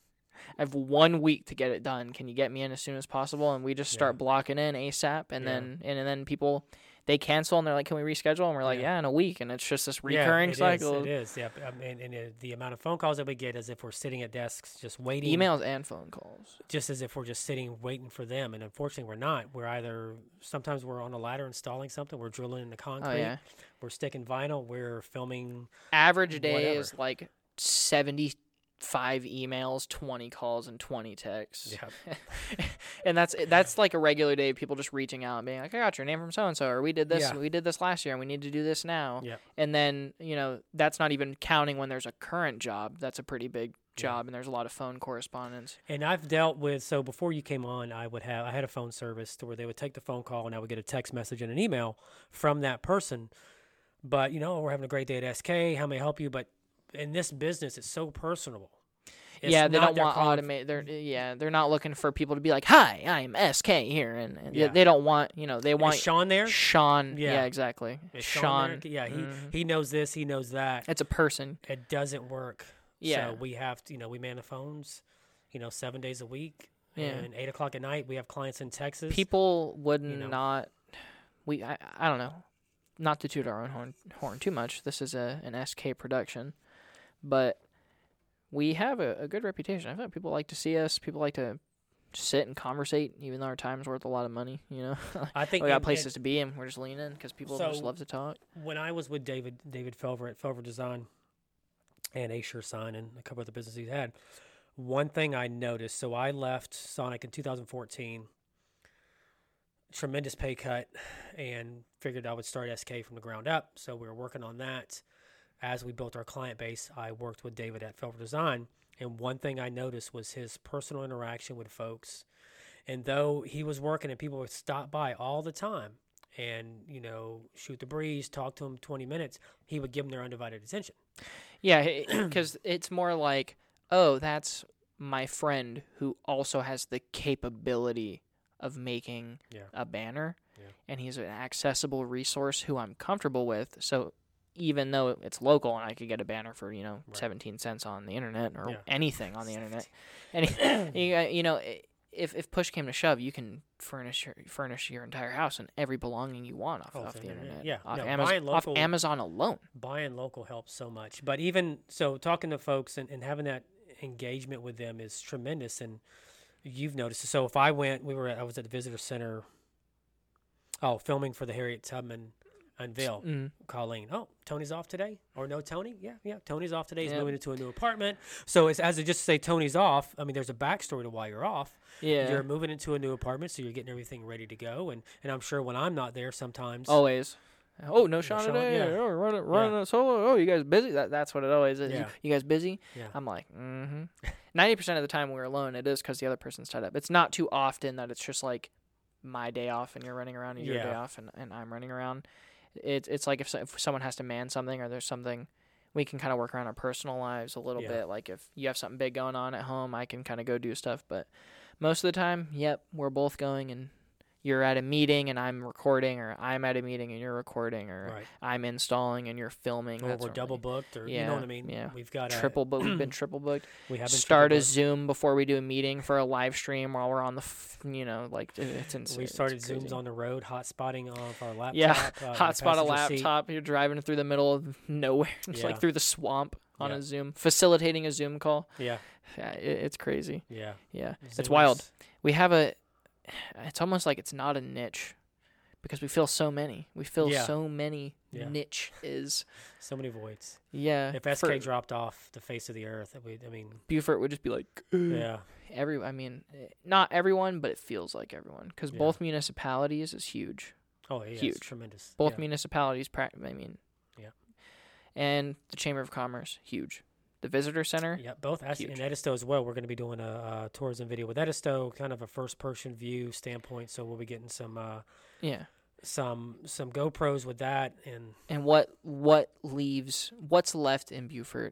I have one week to get it done. Can you get me in as soon as possible? And we just start Yeah. blocking in ASAP, and Yeah. then and, then people, they cancel, and they're like, can we reschedule? And we're like, Yeah. yeah, in a week. And it's just this Yeah, recurring it is, cycle. It is. Yeah. I mean, and it, the amount of phone calls that we get is if we're sitting at desks just waiting. Emails and phone calls. Just as if we're just sitting waiting for them, and unfortunately we're not. We're either sometimes we're on a ladder installing something, we're drilling in the concrete, Oh, yeah. we're sticking vinyl, we're filming. Average day Whatever. is like seventy-five emails, twenty calls, and twenty texts. Yeah, And that's that's like a regular day of people just reaching out and being like, I got your name from so and so, or we did this Yeah. we did this last year and we need to do this now. yeah, And then, you know, that's not even counting when there's a current job. That's a pretty big Yeah. job, and there's a lot of phone correspondence. and I've dealt with. So before you came on, I would have I had a phone service to where they would take the phone call, and I would get a text message and an email from that person. But you know, we're having a great day at S K. How may I help you? But in this business, it's so personal. It's yeah, they not don't they're want calling- automate. They're yeah, they're not looking for people to be like, "Hi, I'm S K here," and, and Yeah. they don't want you know they Is want Sean there? Sean. Yeah. Yeah, exactly. Is Sean. there? Yeah, he Mhm. he knows this, he knows that. It's a person. It doesn't work. Yeah. So we have to, you know, we man the phones, you know, seven days a week. Yeah. And eight o'clock at night, we have clients in Texas. People would you know. not. We I, I don't know. Not to toot our own horn, horn too much. This is a an S K production, but we have a, a good reputation. I feel like people like to see us. People like to sit and conversate, even though our time's worth a lot of money. You know, I think we got and- places to be, and we're just leaning because people just So- love to talk. and when I was with David David Felver at Felver Design and Asher Sign and a couple of the businesses he had, one thing I noticed. So I left Sonic in two thousand fourteen. Tremendous pay cut, and figured I would start S K from the ground up. So we were working on that. As we built our client base, I worked with David at Felver Design, and one thing I noticed was his personal interaction with folks. And though he was working and people would stop by all the time and, you know, shoot the breeze, talk to him twenty minutes, he would give them their undivided attention. Yeah, because it's more like, oh, that's my friend who also has the capability of making Yeah. a banner, Yeah. and he's an accessible resource who I'm comfortable with. So even though it's local and I could get a banner for, you know, Right. seventeen cents on the internet or Yeah. anything on the internet, and you, uh, you know, i- if if push came to shove, you can furnish your, furnish your entire house and every belonging you want off, Oh, off through the the internet. internet. Yeah, off, no, Amazon, buying off local- Amazon alone. Buying local helps so much. But even so, talking to folks and, and having that engagement with them is tremendous. And you've noticed. So if I went, we were at, I was at the visitor center. Oh, filming for the Harriet Tubman unveil. Mm. Colleen, oh, Tony's off today? Or no, Tony? Yeah, yeah, Tony's off today. He's Yeah. moving into a new apartment. So it's as to just say Tony's off. I mean, there's a backstory to why you're off. Yeah, You're moving into a new apartment, so you're getting everything ready to go. And, and I'm sure when I'm not there, sometimes always. Oh, no Sean Sean, today. yeah. Oh, running, running a solo. Oh, you guys busy? That that's what it always is. Yeah. You, you guys busy? Yeah. I'm like, mm-hmm. Ninety percent of the time we're alone, it is because the other person's tied up. It's not too often that it's just like my day off and you're running around, and your Yeah. day off and, and I'm running around. It's it's like if, so, if someone has to man something or there's something, we can kind of work around our personal lives a little Yeah. bit. Like if you have something big going on at home, I can kind of go do stuff. But most of the time, yep, we're both going, and you're at a meeting and I'm recording, or I'm at a meeting and you're recording, or Right. I'm installing and you're filming. Or That's we're what double we- booked, or Yeah, you know what I mean. yeah. We've got triple booked. We've been triple booked. We have been Start a triple booked. Zoom before we do a meeting for a live stream while we're on the, f- you know, like it- it's insane. We It's started crazy. Zooms on the road, hotspotting off our laptop. Yeah, uh, in the hotspot a passenger seat. laptop. You're driving through the middle of nowhere, it's Yeah. like through the swamp on Yeah. a Zoom, facilitating a Zoom call. Yeah, Yeah, it, it's crazy. yeah. Yeah, Zoom it's wild. is- We have a. It's almost like it's not a niche, because we fill so many. We fill Yeah. so many Yeah. niche is. So many voids. Yeah. If S K for- dropped off the face of the earth, we, I mean, Beaufort would just be like, yeah, every. I mean, eh, not everyone, but it feels like everyone, because Yeah. both municipalities is huge. oh yeah, Huge. it's tremendous. Both yeah. municipalities, prac- I mean, Yeah. and the Chamber of Commerce, huge. The Visitor Center, Yeah, both actually in Huge. Edisto as well. We're going to be doing a, a tourism video with Edisto, kind of a first-person view standpoint. So we'll be getting some uh, yeah. some some GoPros with that, and And what what leaves, what's left in Beaufort,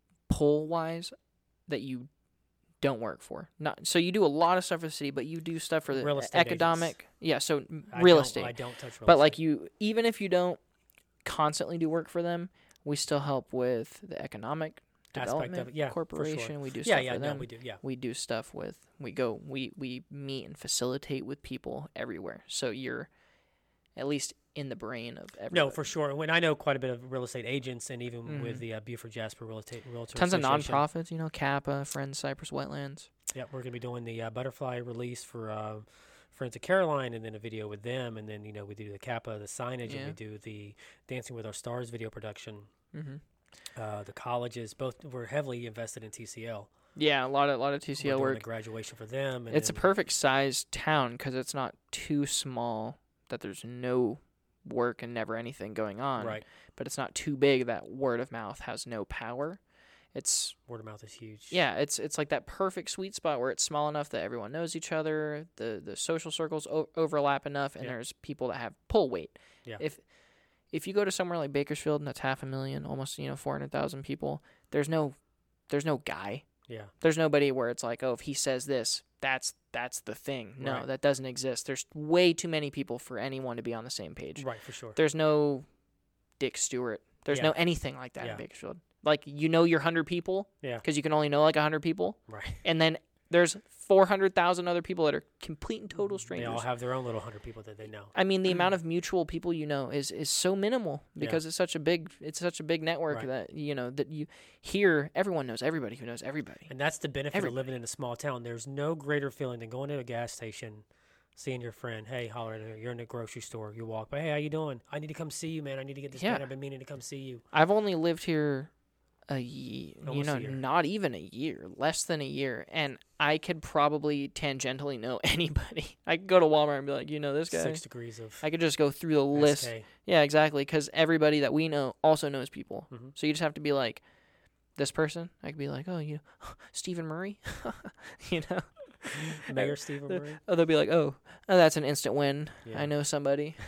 pull wise, that you don't work for? Not so you do a lot of stuff for the city, but you do stuff for the Real estate economic. Yeah, so I real don't- estate. I don't touch real But estate. like you, even if you don't constantly do work for them, we still help with the economic Aspect development of it, yeah, for sure. corporation. We do yeah, stuff yeah, for no, them. we do, yeah, We do stuff with. We go. We we meet and facilitate with people everywhere. So you're at least in the brain of everybody. no, for sure. When I know quite a bit of real estate agents, and even Mhm. with the uh, Beaufort Jasper Real Estate Realtor Tons of Association. nonprofits. You know, Kappa, Friends, Cypress Wetlands. Yeah, we're going to be doing the uh, butterfly release for uh, Friends of Caroline, and then a video with them, and then you know we do the Kappa, the signage, Yeah. and we do the Dancing with Our Stars video production. Mm-hmm. Uh, the colleges, both we're heavily invested in T C L. Yeah, a lot of a lot of T C We're L doing work. the graduation for them. And It's a then- perfect sized town because it's not too small that there's no work and never anything going on. right. But it's not too big that word of mouth has no power. It's Word of mouth is huge. yeah, it's it's like that perfect sweet spot where it's small enough that everyone knows each other. The the social circles o- overlap enough, and Yeah. there's people that have pull weight. Yeah. If if you go to somewhere like Bakersfield and that's half a million, almost you know four hundred thousand people, there's no there's no guy. Yeah. There's nobody where it's like, oh, if he says this, that's that's the thing. No, Right. that doesn't exist. There's way too many people for anyone to be on the same page. Right, for sure. There's no Dick Stewart. There's Yeah. no anything like that Yeah. in Bakersfield. Like you know your hundred people Yeah. because you can only know like a hundred people, Right. and then there's four hundred thousand other people that are complete and total They strangers. all have their own little hundred people that they know. I mean, the amount of mutual people you know is, is so minimal Yeah. because it's such a big it's such a big network Right. that you know that you here everyone knows everybody who knows everybody. And that's the benefit Everybody. of living in a small town. There's no greater feeling than going to a gas station, seeing your friend. Hey, holler at her. You're in the grocery store. You walk by. Hey, how you doing? I need to come see you, man. I need to get this Yeah. pen. I've been meaning to come see you. I've only lived here a year, you Almost a know, year. not even a year, less than a year, and I could probably tangentially know anybody. I could go to Walmart and be like, you know, this guy. Six degrees of I could just go through the list. S K. Yeah, exactly, because everybody that we know also knows people. Mhm. So you just have to be like, this person. I could be like, oh, you, Stephen Murray, you know. Mayor Stephen The- Murray. Oh, they'll be like, oh, oh that's an instant win. Yeah. I know somebody.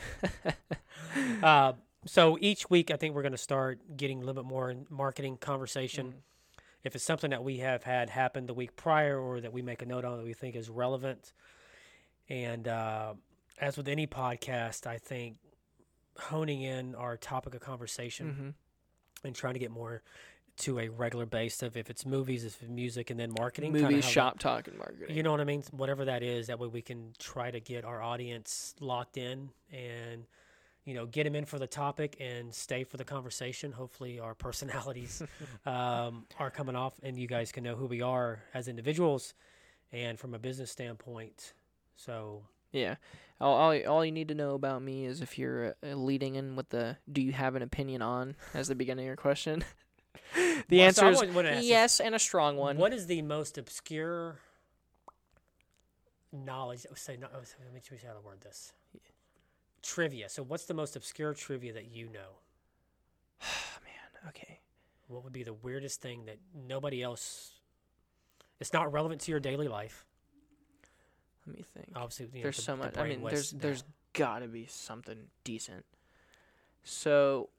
Uh, so each week, I think we're going to start getting a little bit more in marketing conversation. Mm. If it's something that we have had happen the week prior or that we make a note on that we think is relevant. And uh, as with any podcast, I think honing in our topic of conversation Mm-hmm. and trying to get more to a regular base of if it's movies, if it's music, and then marketing. kinda Movies, how that- shop talk, and marketing. You know what I mean? Whatever that is, that way we can try to get our audience locked in and, you know, get them in for the topic and stay for the conversation. Hopefully our personalities um, are coming off and you guys can know who we are as individuals and from a business standpoint. So, Yeah. All, all, all you need to know about me is if you're uh, leading in with the "do you have an opinion on" as the beginning of your question. The Well, so I answer wanna- wanna is ask you, yes, and a strong one. what is the most obscure knowledge? Say, no, let me see how to word this. trivia. So what's the most obscure trivia that you know? Man, okay. What would be the weirdest thing that nobody else? It's not relevant to your daily life. Let me think. Obviously, you know, there's the- so the much. I brain mean, was- there's yeah. there's got to be something decent. So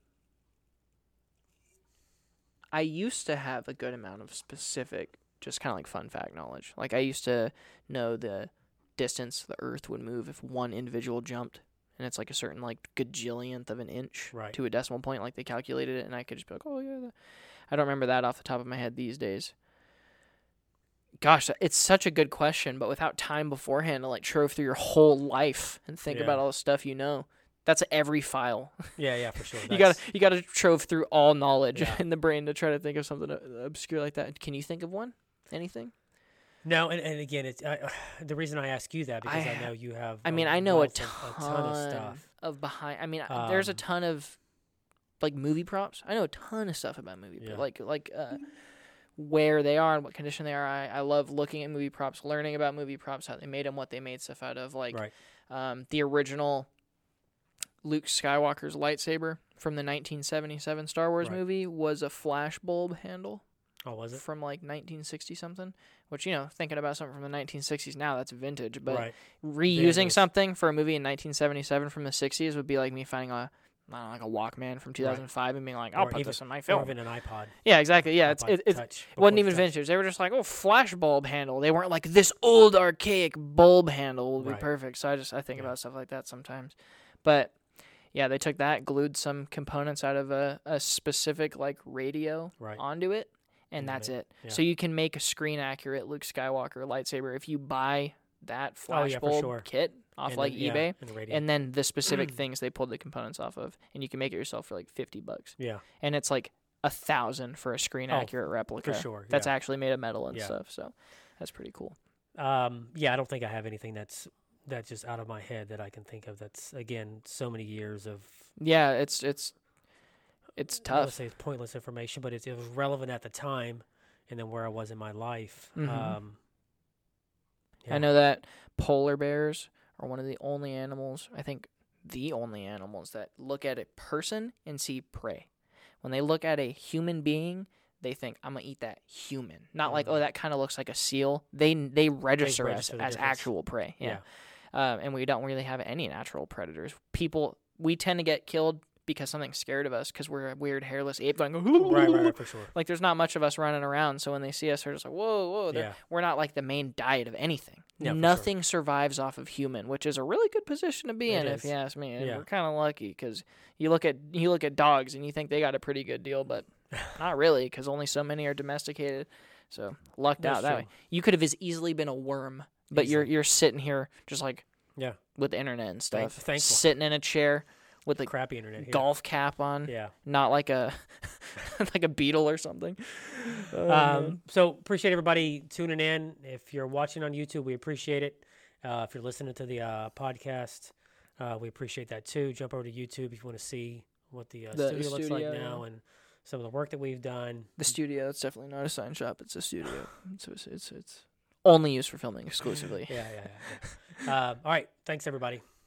I used to have a good amount of specific, just kind of like fun fact knowledge. Like I used to know the distance the Earth would move if one individual jumped, and it's like a certain like gajillionth of an inch Right. to a decimal point. Like they calculated it, and I could just be like, oh yeah. That. I don't remember that off the top of my head these days. Gosh, it's such a good question, but without time beforehand to like trove through your whole life and think Yeah. about all the stuff you know. That's every file. Yeah, yeah, for sure. you got That's- to you got to trove through all knowledge Yeah. in the brain to try to think of something uh, obscure like that. Can you think of one? Anything? No, and, and again, it's I, the reason I ask you that because I, I- know you have. I mean, I know a wealth ton, of, a ton of stuff. of behind. I mean, uh there's a Um, ton of like movie props. I know a ton of stuff about movie, Yeah. props, like like uh, where they are and what condition they are. I, I love looking at movie props, learning about movie props, how they made them, what they made stuff out of. Like Right. um, the original Luke Skywalker's lightsaber from the nineteen seventy-seven Star Wars Right. movie was a flash bulb handle. Oh, was it? From like nineteen sixty something, which, you know, thinking about something from the nineteen sixties now, that's vintage. But right. reusing Vandals. something for a movie in nineteen seventy-seven from the sixties would be like me finding a, I don't know, like a Walkman from two thousand five and being like, I'll Or put even- this in my Or film. even an iPod. Yeah, exactly. Yeah, it's iPod it, it's Touch, it wasn't before even Touch. vintage. They were just like, oh, flash bulb handle. They weren't like this old archaic bulb handle will be Right. perfect. So I just I think Yeah. about stuff like that sometimes. But yeah, they took that, glued some components out of a, a specific like radio Right. onto it, and And that's they- it. yeah. So you can make a screen accurate Luke Skywalker lightsaber if you buy that Oh, flash yeah, for bulb sure. kit off And like then- yeah, eBay. and the radio. And then the specific things they pulled the components off of, and you can make it yourself for like fifty bucks. yeah, And it's like a thousand for a screen Oh, accurate replica. for sure. That's yeah. actually made of metal and Yeah. stuff. So that's pretty cool. Um, yeah, I don't think I have anything that's that's just out of my head that I can think of. That's again so many years of. Yeah, it's it's it's I don't wanna tough. say it's pointless information, but it's, it was relevant at the time, and then where I was in my life. Mhm. Um, yeah. I know that polar bears are one of the only animals, I think the only animals that look at a person and see prey. When they look at a human being, they think, I'm going to eat that human. Not like, Mhm. oh, that kind of looks like a seal. They they register, register us the as difference. actual prey. Yeah. Yeah. Um, and we don't really have any natural predators. People, we tend to get killed because something's scared of us because we're a weird hairless ape going, Right, right, right, for sure. like there's not much of us running around. So when they see us, they're just like, whoa, whoa. They're- Yeah. We're not like the main diet of anything. Yeah, for sure. Nothing survives off of human, which is a really good position to be It in, if is. you ask me. And Yeah. we're kind of lucky because you look at you look at dogs and you think they got a pretty good deal, but not really because only so many are domesticated. So lucked That's out that true. way. You could have as easily been a worm, but you're Easily. you're sitting here just like Yeah, with the internet and Thank- stuff, thankful. sitting in a chair with the crappy internet. Here. golf cap on, Yeah. not like a like a beetle or something. Oh, Um, so appreciate everybody tuning in. If you're watching on YouTube, we appreciate it. Uh, if you're listening to the uh, podcast, uh, we appreciate that too. Jump over to YouTube if you want to see what the, uh, The studio looks like studio, now yeah. and some of the work that we've done. The studio, it's definitely not a sign shop. It's a studio. It's it's it's, it's only used for filming exclusively. Yeah, yeah, yeah. yeah. uh, all right. Thanks, everybody.